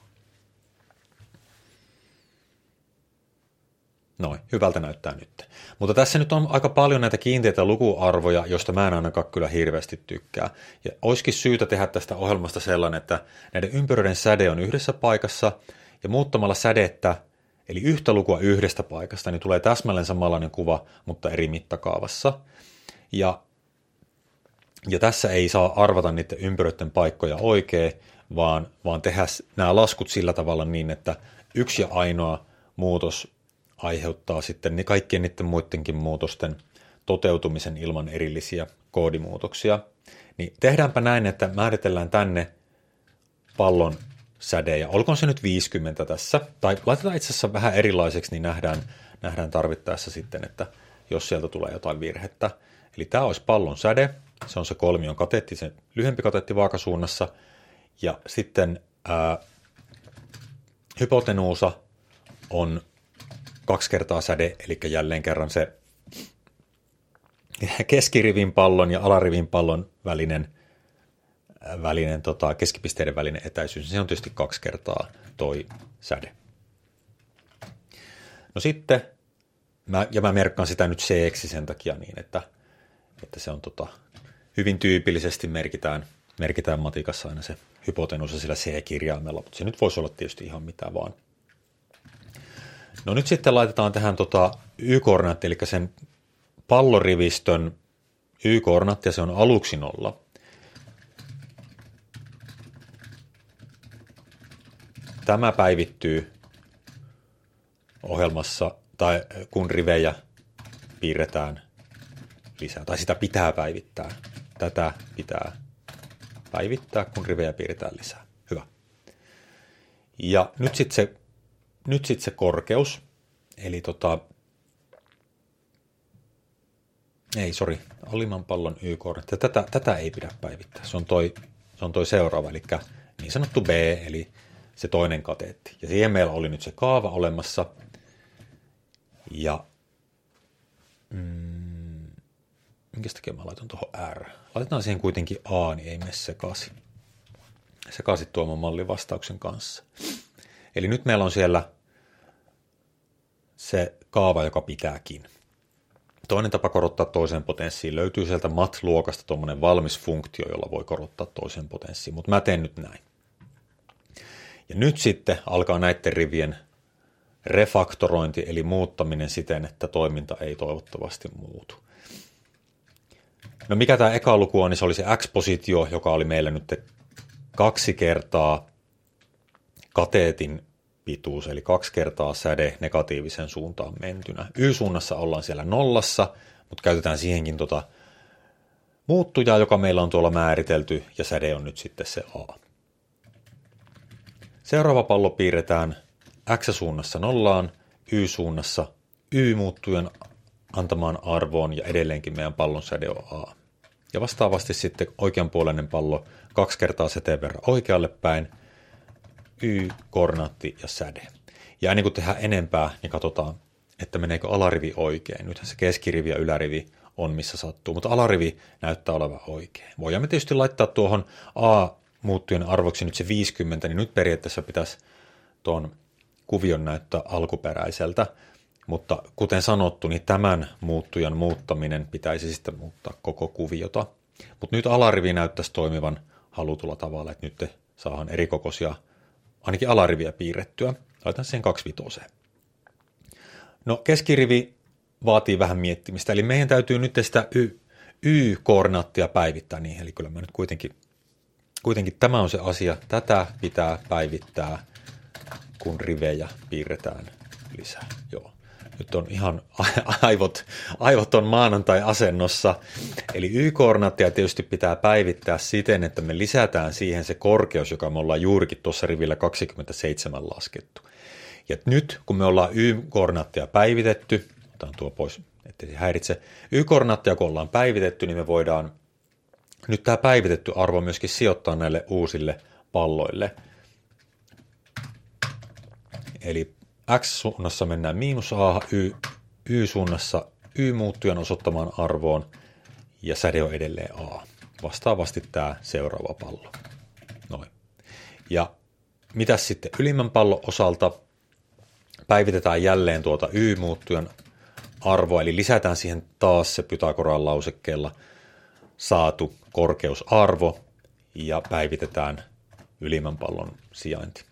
Noin, hyvältä näyttää nyt. Mutta tässä nyt on aika paljon näitä kiinteitä lukuarvoja, joista mä en ainakaan kyllä hirveästi tykkää. Ja olisikin syytä tehdä tästä ohjelmasta sellainen, että näiden ympyröiden säde on yhdessä paikassa, ja muuttamalla sädettä, eli yhtä lukua yhdestä paikasta, niin tulee täsmälleen samanlainen kuva, mutta eri mittakaavassa. Ja, ja tässä ei saa arvata niiden ympyröiden paikkoja oikein, vaan, vaan tehdä nämä laskut sillä tavalla niin, että yksi ja ainoa muutos aiheuttaa sitten kaikkien niiden muidenkin muutosten toteutumisen ilman erillisiä koodimuutoksia. Niin tehdäänpä näin, että määritellään tänne pallon säde, ja olkoon se nyt viisikymmentä tässä, tai laitetaan itse asiassa vähän erilaiseksi, niin nähdään, nähdään tarvittaessa sitten, että jos sieltä tulee jotain virhettä. Eli tämä olisi pallon säde, se on se kolmion kateetti, se lyhyempi kateetti vaakasuunnassa, ja sitten ää, hypotenuusa on kaksi kertaa säde, eli jälleen kerran se keskirivin pallon ja alarivin pallon välinen, välinen tota, keskipisteiden välinen etäisyys. Se on tietysti kaksi kertaa toi säde. No sitten, mä, ja mä merkkaan sitä nyt C-ksi sen takia niin, että, että se on tota, hyvin tyypillisesti merkitään, merkitään matikassa aina se hypotenuusa sillä C-kirjaimella, mutta se nyt voisi olla tietysti ihan mitä vaan. No nyt sitten laitetaan tähän tota Y-koordinaatti, eli sen pallorivistön Y-koordinaatti, ja se on aluksi nolla. Tämä päivittyy ohjelmassa, tai kun rivejä piirretään lisää, tai sitä pitää päivittää. Tätä pitää päivittää, kun rivejä piirretään lisää. Hyvä. Ja nyt sitten se Nyt sitten se korkeus, eli tota, ei, sori, alimman pallon Y-koordinaatti. Tätä, tätä ei pidä päivittää, se on, toi, se on toi seuraava, eli niin sanottu B, eli se toinen kateetti. Ja siihen meillä oli nyt se kaava olemassa, ja mm, minkä takia mä laitan tuohon R? Laitetaan siihen kuitenkin A, niin ei mene sekaisin. Sekaisin tuoman mallin vastauksen kanssa. Eli nyt meillä on siellä se kaava, joka pitääkin. Toinen tapa korottaa toiseen potenssiin löytyy sieltä mat-luokasta tuommoinen valmis funktio, jolla voi korottaa toiseen potenssiin, mutta mä teen nyt näin. Ja nyt sitten alkaa näiden rivien refaktorointi, eli muuttaminen siten, että toiminta ei toivottavasti muutu. No mikä tämä eka luku on, niin se oli se X-positio, joka oli meillä nyt kaksi kertaa kateetin pituus, eli kaksi kertaa säde negatiivisen suuntaan mentynä. Y-suunnassa ollaan siellä nollassa, mutta käytetään siihenkin tota muuttujaa, joka meillä on tuolla määritelty, ja säde on nyt sitten se A. Seuraava pallo piirretään X-suunnassa nollaan, Y-suunnassa Y-muuttujan antamaan arvoon, ja edelleenkin meidän pallon säde on A. Ja vastaavasti sitten oikeanpuoleinen pallo kaksi kertaa säteen verran oikealle päin, Y, koordinaatti ja säde. Ja ennen kuin tehdään enempää, niin katsotaan, että meneekö alarivi oikein. Nythän se keskirivi ja ylärivi on missä sattuu, mutta alarivi näyttää olevan oikein. Voidaan me tietysti laittaa tuohon A-muuttujen arvoksi nyt se viisikymmentä, niin nyt periaatteessa pitäisi tuon kuvion näyttää alkuperäiseltä. Mutta kuten sanottu, niin tämän muuttujan muuttaminen pitäisi sitten muuttaa koko kuviota. Mutta nyt alarivi näyttäisi toimivan halutulla tavalla, että nyt saadaan erikokoisia ainakin alariviä piirrettyä. Laitan sen kaksivitoseen. No keskirivi vaatii vähän miettimistä, eli meidän täytyy nyt sitä y, Y-koordinaattia päivittää niin, eli kyllä mä nyt kuitenkin, kuitenkin tämä on se asia, tätä pitää päivittää, kun rivejä piirretään lisää. Joo. nyt on ihan aivot, aivot on maanantai-asennossa. Eli Y-koordinaattia tietysti pitää päivittää siten, että me lisätään siihen se korkeus, joka me ollaan juurikin tuossa rivillä kaksikymmentäseitsemän laskettu. Ja nyt, kun me ollaan Y-koordinaattia päivitetty, otan tuo pois, ettei se häiritse, Y-koordinaattia kun ollaan päivitetty, niin me voidaan nyt tämä päivitetty arvo myöskin sijoittaa näille uusille palloille. Eli X-suunnassa mennään miinus A, y, Y-suunnassa Y-muuttujan osoittamaan arvoon ja säde on edelleen A. Vastaavasti tämä seuraava pallo. Noin. Ja mitäs sitten ylimmän pallon osalta? Päivitetään jälleen tuota Y-muuttujan arvoa, eli lisätään siihen taas se Pythagoran lausekkeella saatu korkeusarvo ja päivitetään ylimmän pallon sijainti.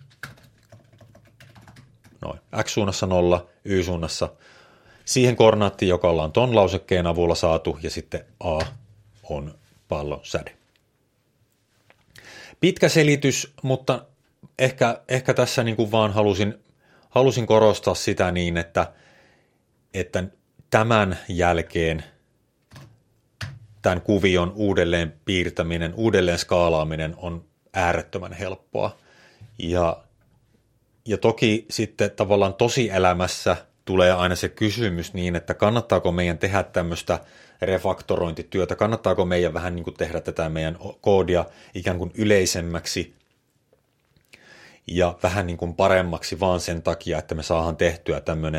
Noin. X-suunnassa nolla, Y-suunnassa siihen koordinaattiin, joka ollaan ton lausekkeen avulla saatu, ja sitten A on pallon säde. Pitkä selitys, mutta ehkä, ehkä tässä niin kuin vaan halusin, halusin korostaa sitä niin, että, että tämän jälkeen tämän kuvion uudelleen piirtäminen, uudelleen skaalaaminen on äärettömän helppoa. Ja, ja toki sitten tavallaan tosielämässä tulee aina se kysymys niin, että kannattaako meidän tehdä tämmöistä refaktorointityötä, kannattaako meidän vähän niin kuin tehdä tätä meidän koodia ikään kuin yleisemmäksi ja vähän niin kuin paremmaksi vaan sen takia, että me saadaan tehtyä tämmöinen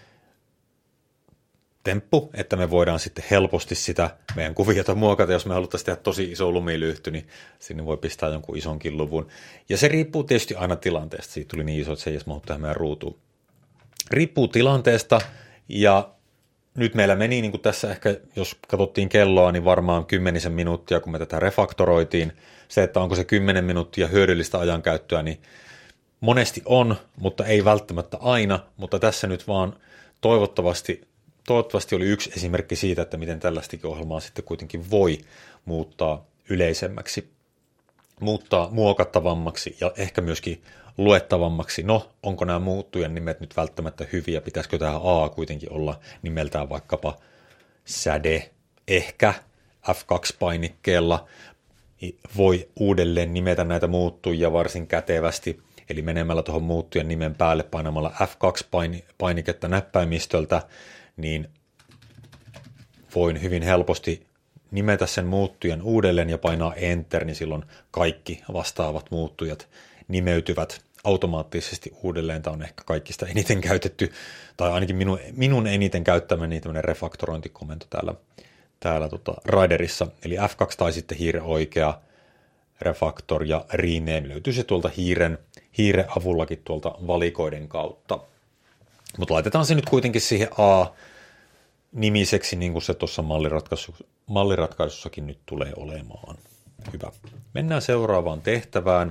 temppu, että me voidaan sitten helposti sitä meidän kuviota muokata. Jos me haluttaisiin tehdä tosi iso lumilyhty, niin sinne voi pistää jonkun isonkin luvun. Ja se riippuu tietysti aina tilanteesta. Siitä tuli niin iso, että se ei edes mahdu tähän meidän ruutuun. Riippuu tilanteesta, ja nyt meillä meni niin kuin tässä ehkä, jos katsottiin kelloa, niin varmaan kymmenisen minuuttia, kun me tätä refaktoroitiin. Se, että onko se kymmenen minuuttia hyödyllistä ajankäyttöä, niin monesti on, mutta ei välttämättä aina. Mutta tässä nyt vaan toivottavasti Toivottavasti oli yksi esimerkki siitä, että miten tällaistakin ohjelmaa sitten kuitenkin voi muuttaa yleisemmäksi, muuttaa muokattavammaksi ja ehkä myöskin luettavammaksi. No, onko nämä muuttujan nimet nyt välttämättä hyviä? Pitäisikö tähän A kuitenkin olla nimeltään vaikkapa säde? Ehkä F kaksi -painikkeella voi uudelleen nimetä näitä muuttujia varsin kätevästi. Eli menemällä tuohon muuttujan nimen päälle painamalla F kaksi -painiketta näppäimistöltä, niin voin hyvin helposti nimetä sen muuttujan uudelleen ja painaa Enter, niin silloin kaikki vastaavat muuttujat nimeytyvät automaattisesti uudelleen. Tämä on ehkä kaikista eniten käytetty, tai ainakin minun, minun eniten käyttämäni tämmöinen refaktorointikomento täällä, täällä tota Riderissa. Eli F kaksi tai sitten hiiren oikea, refaktor ja rename löytyy se tuolta hiiren, hiiren avullakin tuolta valikoiden kautta. Mutta laitetaan se nyt kuitenkin siihen A-nimiseksi, niin kuin se tuossa malliratkaisussa, malliratkaisussa,kin nyt tulee olemaan. Hyvä. Mennään seuraavaan tehtävään.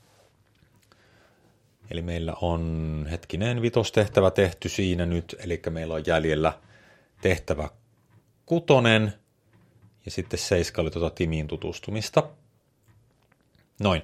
Eli meillä on hetkinen vitostehtävä tehty siinä nyt, eli meillä on jäljellä tehtävä kutonen, ja sitten seiska oli tuota Timiin tutustumista. Noin.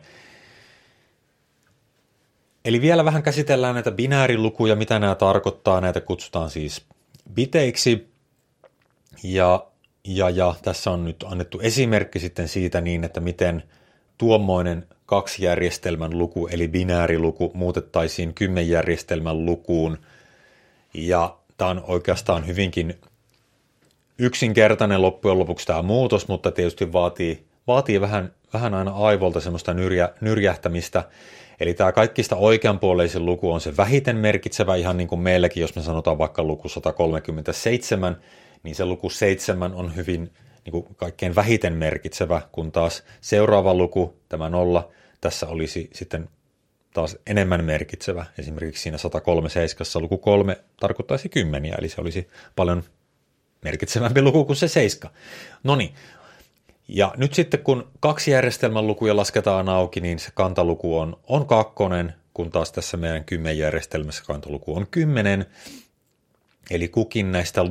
Eli vielä vähän käsitellään näitä binäärilukuja, mitä nämä tarkoittaa. Näitä kutsutaan siis biteiksi. Ja, ja, ja tässä on nyt annettu esimerkki sitten siitä niin, että miten tuommoinen kaksijärjestelmän luku, eli binääriluku, muutettaisiin kymmenjärjestelmän lukuun. Ja tämä on oikeastaan hyvinkin yksinkertainen loppujen lopuksi tämä muutos, mutta tietysti vaatii, vaatii vähän, vähän aina aivolta semmoista nyrjä, nyrjähtämistä. Eli tämä kaikista oikeanpuoleisin luku on se vähiten merkitsevä, ihan niin kuin meilläkin, jos me sanotaan vaikka luku sata kolmekymmentäseitsemän, niin se luku seitsemän on hyvin niin kuin kaikkein vähiten merkitsevä, kun taas seuraava luku, tämä nolla, tässä olisi sitten taas enemmän merkitsevä. Esimerkiksi siinä sata kolmekymmentäseitsemän luku kolme tarkoittaisi kymmeniä, eli se olisi paljon merkitsevämpi luku kuin se seiska. No niin. Ja nyt sitten kun kaksi järjestelmän lukuja lasketaan auki, niin se kantaluku on, on kakkonen, kun taas tässä meidän kymmenjärjestelmässä kantaluku on kymmenen. Eli kukin näistä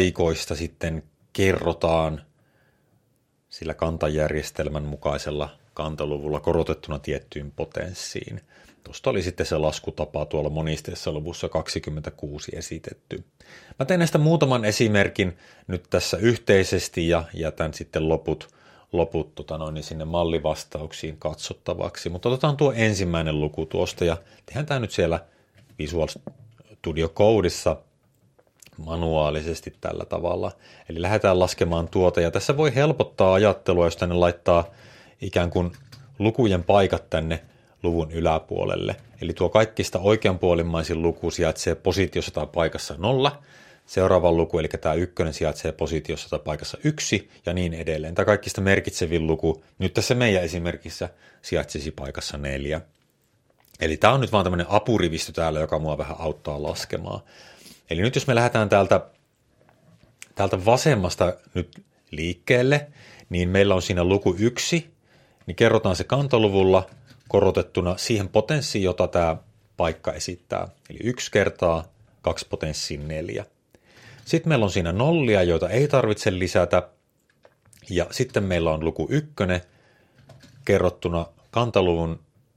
lukupaikoista sitten kerrotaan sillä kantajärjestelmän mukaisella kantaluvulla korotettuna tiettyyn potenssiin. Tuosta oli sitten se laskutapa tuolla monisteessa luvussa kaksikymmentäkuusi esitetty. Mä teen näistä muutaman esimerkin nyt tässä yhteisesti ja jätän sitten loput, loput tota noin, niin sinne mallivastauksiin katsottavaksi. Mutta otetaan tuo ensimmäinen luku tuosta ja tehdään tämä nyt siellä Visual Studio Codeissa manuaalisesti tällä tavalla. Eli lähdetään laskemaan tuota ja tässä voi helpottaa ajattelua, jos tänne laittaa ikään kuin lukujen paikat tänne luvun yläpuolelle. Eli tuo kaikista oikeanpuolimmaisin luku sijaitsee positiossa tai paikassa nolla. Seuraava luku, eli tämä ykkönen, sijaitsee positiossa tai paikassa yksi ja niin edelleen. Tämä kaikista merkitsevin luku, nyt tässä meidän esimerkissä, sijaitsisi paikassa neljä. Eli tämä on nyt vaan tämmöinen apurivistö täällä, joka mua vähän auttaa laskemaan. Eli nyt jos me lähdetään täältä, täältä vasemmasta nyt liikkeelle, niin meillä on siinä luku yksi, niin kerrotaan se kantaluvulla korotettuna siihen potenssiin, jota tämä paikka esittää. Eli yksi kertaa kaksi potenssiin neljä. Sitten meillä on siinä nollia, joita ei tarvitse lisätä. Ja sitten meillä on luku ykkönen kerrottuna kantaluvun,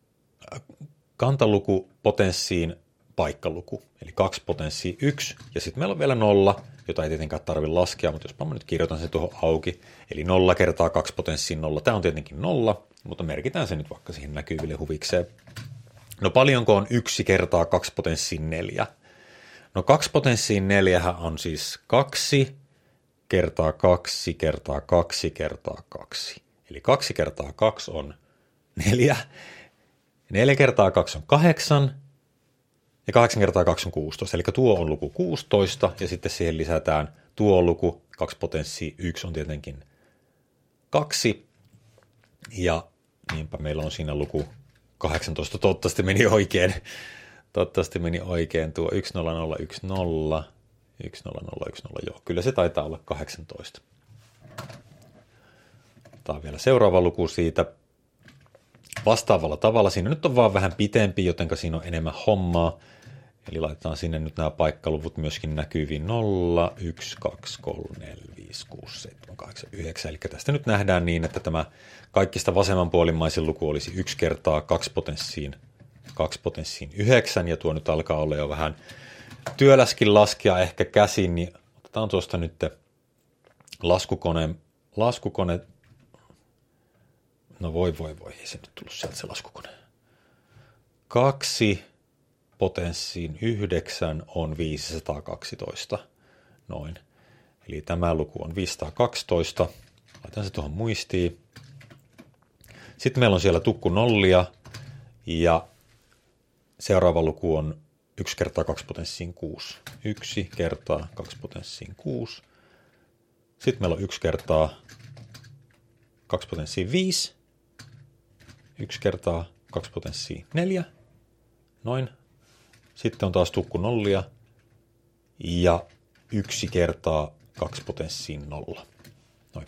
kantaluku potenssiin paikkaluku. Eli kaksi potenssiin yksi. Ja sitten meillä on vielä nolla, jota ei tietenkään tarvitse laskea, mutta jos mä nyt kirjoitan sen tuohon auki. Eli nolla kertaa kaksi potenssiin nolla. Tämä on tietenkin nolla, mutta merkitään se nyt vaikka siihen näkyville huvikseen. No paljonko on yksi kertaa kaksi potenssiin neljä? No kaksi potenssiin neljähän on siis kaksi kertaa kaksi kertaa kaksi kertaa kaksi. Eli kaksi kertaa kaksi on neljä. neljä kertaa kaksi on kahdeksan. Ja kahdeksan kertaa kaksi on kuusitoista. Eli tuo on luku kuusitoista ja sitten siihen lisätään tuo luku. kaksi potenssiin yksi on tietenkin kaksi. Ja niinpä meillä on siinä luku kahdeksantoista. Toivottavasti meni oikein. Toivottavasti meni oikein tuo yksi nolla nolla yksi nolla, yksi nolla nolla yksi nolla, joo, kyllä se taitaa olla kahdeksantoista. Tämä on vielä seuraava luku siitä. Vastaavalla tavalla, siinä nyt on vaan vähän pitempi, jotenka siinä on enemmän hommaa. Eli laitetaan sinne nyt nämä paikkaluvut myöskin näkyviin nolla, yksi, kaksi, kolme, neljä, viisi, kuusi, seitsemän, kahdeksan, yhdeksän. Eli tästä nyt nähdään niin, että tämä kaikista vasemmanpuolimmaisin luku olisi yksi kertaa kaksi potenssiin kaksi potenssiin yhdeksän, ja tuo nyt alkaa olla jo vähän työläskin laskea ehkä käsin, niin otetaan tuosta nyt laskukone, laskukone, no voi voi voi, ei se nyt tullut sieltä se laskukone. Kaksi potenssiin yhdeksän on viisisataakaksitoista, noin. Eli tämä luku on viisisataakaksitoista, laitan se tuohon muistiin. Sitten meillä on siellä tukku nollia, ja seuraava luku on yksi kertaa kaksi potenssiin kuusi. yksi kertaa kaksi potenssiin kuusi. Sitten meillä on yksi kertaa kaksi potenssiin viisi. yksi kertaa kaksi potenssiin neljä. Noin. Sitten on taas tukku nollia. Ja yksi kertaa kaksi potenssiin nolla. Noin.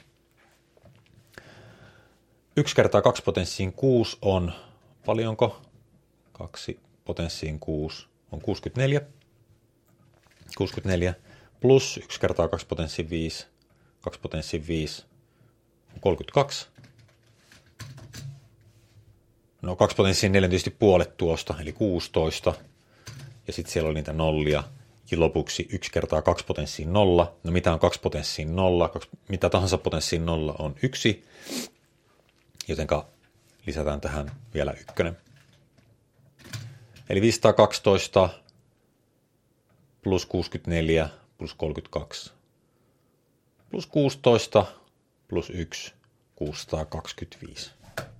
yksi kertaa kaksi potenssiin kuusi on paljonko? kaksi potenssiin kuusi on kuusikymmentäneljä. kuusikymmentäneljä plus yksi kertaa kaksi potenssiin viisi. kaksi potenssiin viisi on kolmekymmentäkaksi. No kaksi potenssiin neljä on tietysti puolet tuosta, eli kuusitoista. Ja sitten siellä oli niitä nollia. Ja lopuksi yksi kertaa kaksi potenssiin nolla. No mitä on kaksi potenssiin nolla? Mitä tahansa potenssiin nolla on yksi. Jotenka lisätään tähän vielä ykkönen. Eli viisisataakaksitoista plus kuusikymmentäneljä plus kolmekymmentäkaksi plus kuusitoista plus yksi, kuusisataakaksikymmentäviisi.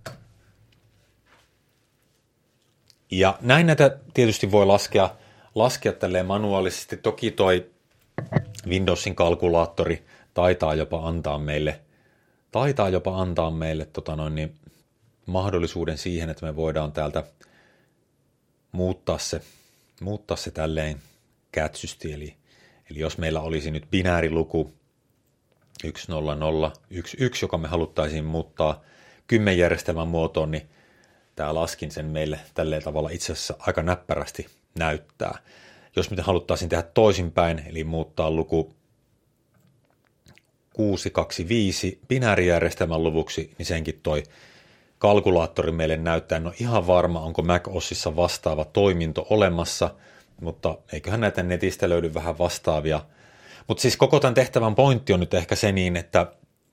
Ja näin näitä tietysti voi laskea, laskea tälleen manuaalisesti. Toki toi Windowsin kalkulaattori taitaa jopa antaa meille, taitaa jopa antaa meille tota noin, niin, mahdollisuuden siihen, että me voidaan täältä muuttaa se, muuttaa se tälleen kätsysti. Eli, eli jos meillä olisi nyt binääriluku yksi nolla nolla yksi yksi, joka me haluttaisiin muuttaa kymmenjärjestelmän muotoon, niin tämä laskin sen meille tälleen tavalla itse asiassa aika näppärästi näyttää. Jos me haluttaisiin tehdä toisinpäin, eli muuttaa luku kuusi kaksi viisi binäärijärjestelmän luvuksi, niin senkin toi kalkulaattori meille näyttää, en ole ihan varma, onko macOSissa vastaava toiminto olemassa, mutta eiköhän näitä netistä löydy vähän vastaavia. Mutta siis koko tämän tehtävän pointti on nyt ehkä se niin, että,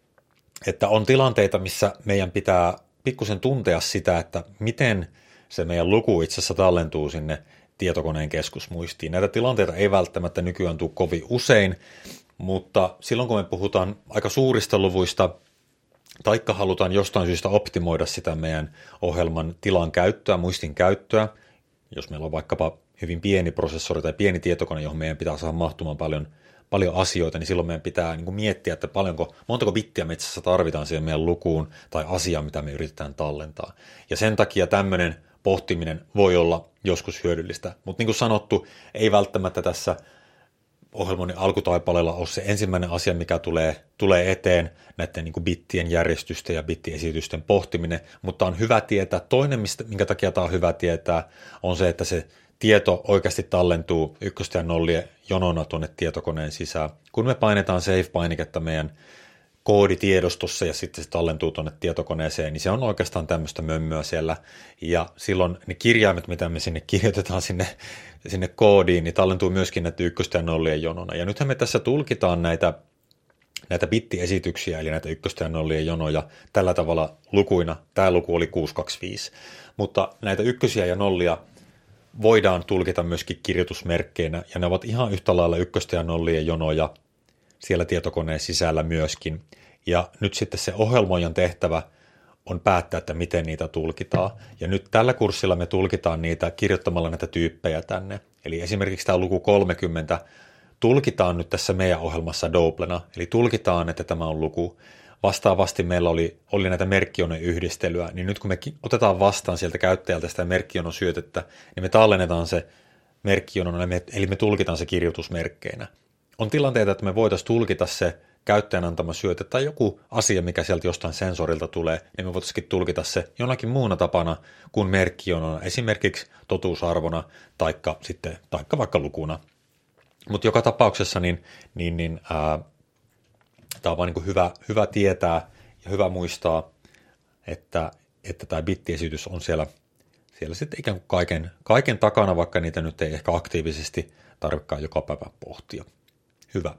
että on tilanteita, missä meidän pitää pikkusen tuntea sitä, että miten se meidän luku itse asiassa tallentuu sinne tietokoneen keskusmuistiin. Näitä tilanteita ei välttämättä nykyään tule kovin usein, mutta silloin kun me puhutaan aika suurista luvuista, taikka halutaan jostain syystä optimoida sitä meidän ohjelman tilan käyttöä, muistin käyttöä, jos meillä on vaikkapa hyvin pieni prosessori tai pieni tietokone, johon meidän pitää saada mahtumaan paljon, paljon asioita, niin silloin meidän pitää niin kuin miettiä, että paljonko, montako bittiä me itse asiassa tarvitaan siihen meidän lukuun tai asiaan, mitä me yritetään tallentaa. Ja sen takia tämmöinen pohtiminen voi olla joskus hyödyllistä, mutta niin kuin sanottu, ei välttämättä tässä ohjelmoinnin alkutaipaleella ole se ensimmäinen asia, mikä tulee, tulee eteen, näiden niin kuin bittien järjestysten ja bittiesitysten pohtiminen, mutta on hyvä tietää, toinen, mistä, minkä takia tämä on hyvä tietää, on se, että se tieto oikeasti tallentuu ykkösten ja nollien jonona tuonne tietokoneen sisään. Kun me painetaan save-painiketta meidän kooditiedostossa ja sitten se tallentuu tuonne tietokoneeseen, niin se on oikeastaan tämmöistä mömmöä siellä. Ja silloin ne kirjaimet, mitä me sinne kirjoitetaan sinne, sinne koodiin, niin tallentuu myöskin näitä ykkösten ja nollien jonona. Ja nythän me tässä tulkitaan näitä, näitä bittiesityksiä, eli näitä ykkösten ja nollien jonoja tällä tavalla lukuina. Tämä luku oli kuusi kaksi viisi, mutta näitä ykkösiä ja nollia voidaan tulkita myöskin kirjoitusmerkkeinä, ja ne ovat ihan yhtä lailla ykkösten ja nollien jonoja siellä tietokoneen sisällä myöskin. Ja nyt sitten se ohjelmoijan tehtävä on päättää, että miten niitä tulkitaan. Ja nyt tällä kurssilla me tulkitaan niitä kirjoittamalla näitä tyyppejä tänne. Eli esimerkiksi tämä luku kolmekymmentä tulkitaan nyt tässä meidän ohjelmassa doublena, eli tulkitaan, että tämä on luku. Vastaavasti meillä oli, oli näitä merkkionon yhdistelyä, niin nyt kun me otetaan vastaan sieltä käyttäjältä sitä merkkionon syötettä, niin me tallennetaan se merkkionon, eli me tulkitaan se kirjoitusmerkkeinä. On tilanteita, että me voitaisiin tulkita se käyttäjän antama syöte tai joku asia, mikä sieltä jostain sensorilta tulee, niin me voitaisiin tulkita se jonakin muuna tapana kuin merkkionona, esimerkiksi totuusarvona taikka, sitten, taikka vaikka lukuna. Mutta joka tapauksessa niin, niin, niin, ää, tämä on vaan niin kuin hyvä, hyvä tietää ja hyvä muistaa, että, että tämä bittiesitys on siellä, siellä sitten ikään kuin kaiken, kaiken takana, vaikka niitä nyt ei ehkä aktiivisesti tarvitsekaan joka päivä pohtia. Hyvä.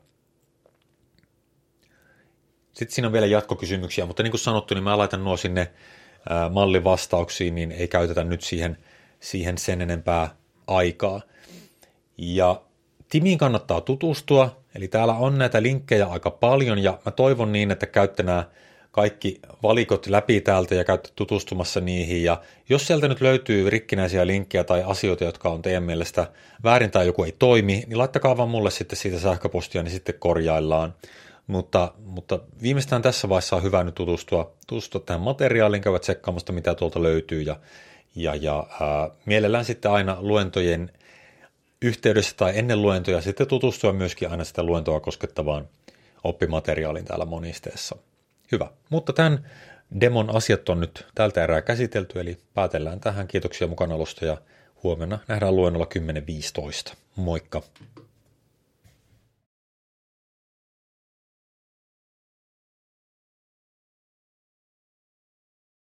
Sitten siinä on vielä jatkokysymyksiä, mutta niin kuin sanottu, niin mä laitan nuo sinne ää, mallin vastauksiin, niin ei käytetä nyt siihen, siihen sen enempää aikaa. Ja Timiin kannattaa tutustua, eli täällä on näitä linkkejä aika paljon, ja mä toivon niin, että käytte nämä kaikki valikot läpi täältä ja käytte tutustumassa niihin, ja jos sieltä nyt löytyy rikkinäisiä linkkejä tai asioita, jotka on teidän mielestä väärin tai joku ei toimi, niin laittakaa vaan mulle sitten siitä sähköpostia, niin sitten korjaillaan. Mutta, mutta viimeistään tässä vaiheessa on hyvä nyt tutustua, tutustua tähän materiaaliin, käydä tsekkaamasta, mitä tuolta löytyy, ja, ja, ja ää, mielellään sitten aina luentojen yhteydessä tai ennen luentoja sitten tutustua myöskin aina sitä luentoa koskettavaan oppimateriaaliin täällä monisteessa. Hyvä, mutta tämän demon asiat on nyt tältä erää käsitelty, eli päätellään tähän. Kiitoksia mukanaolosta ja huomenna nähdään luennolla kymmenen viisitoista. Moikka!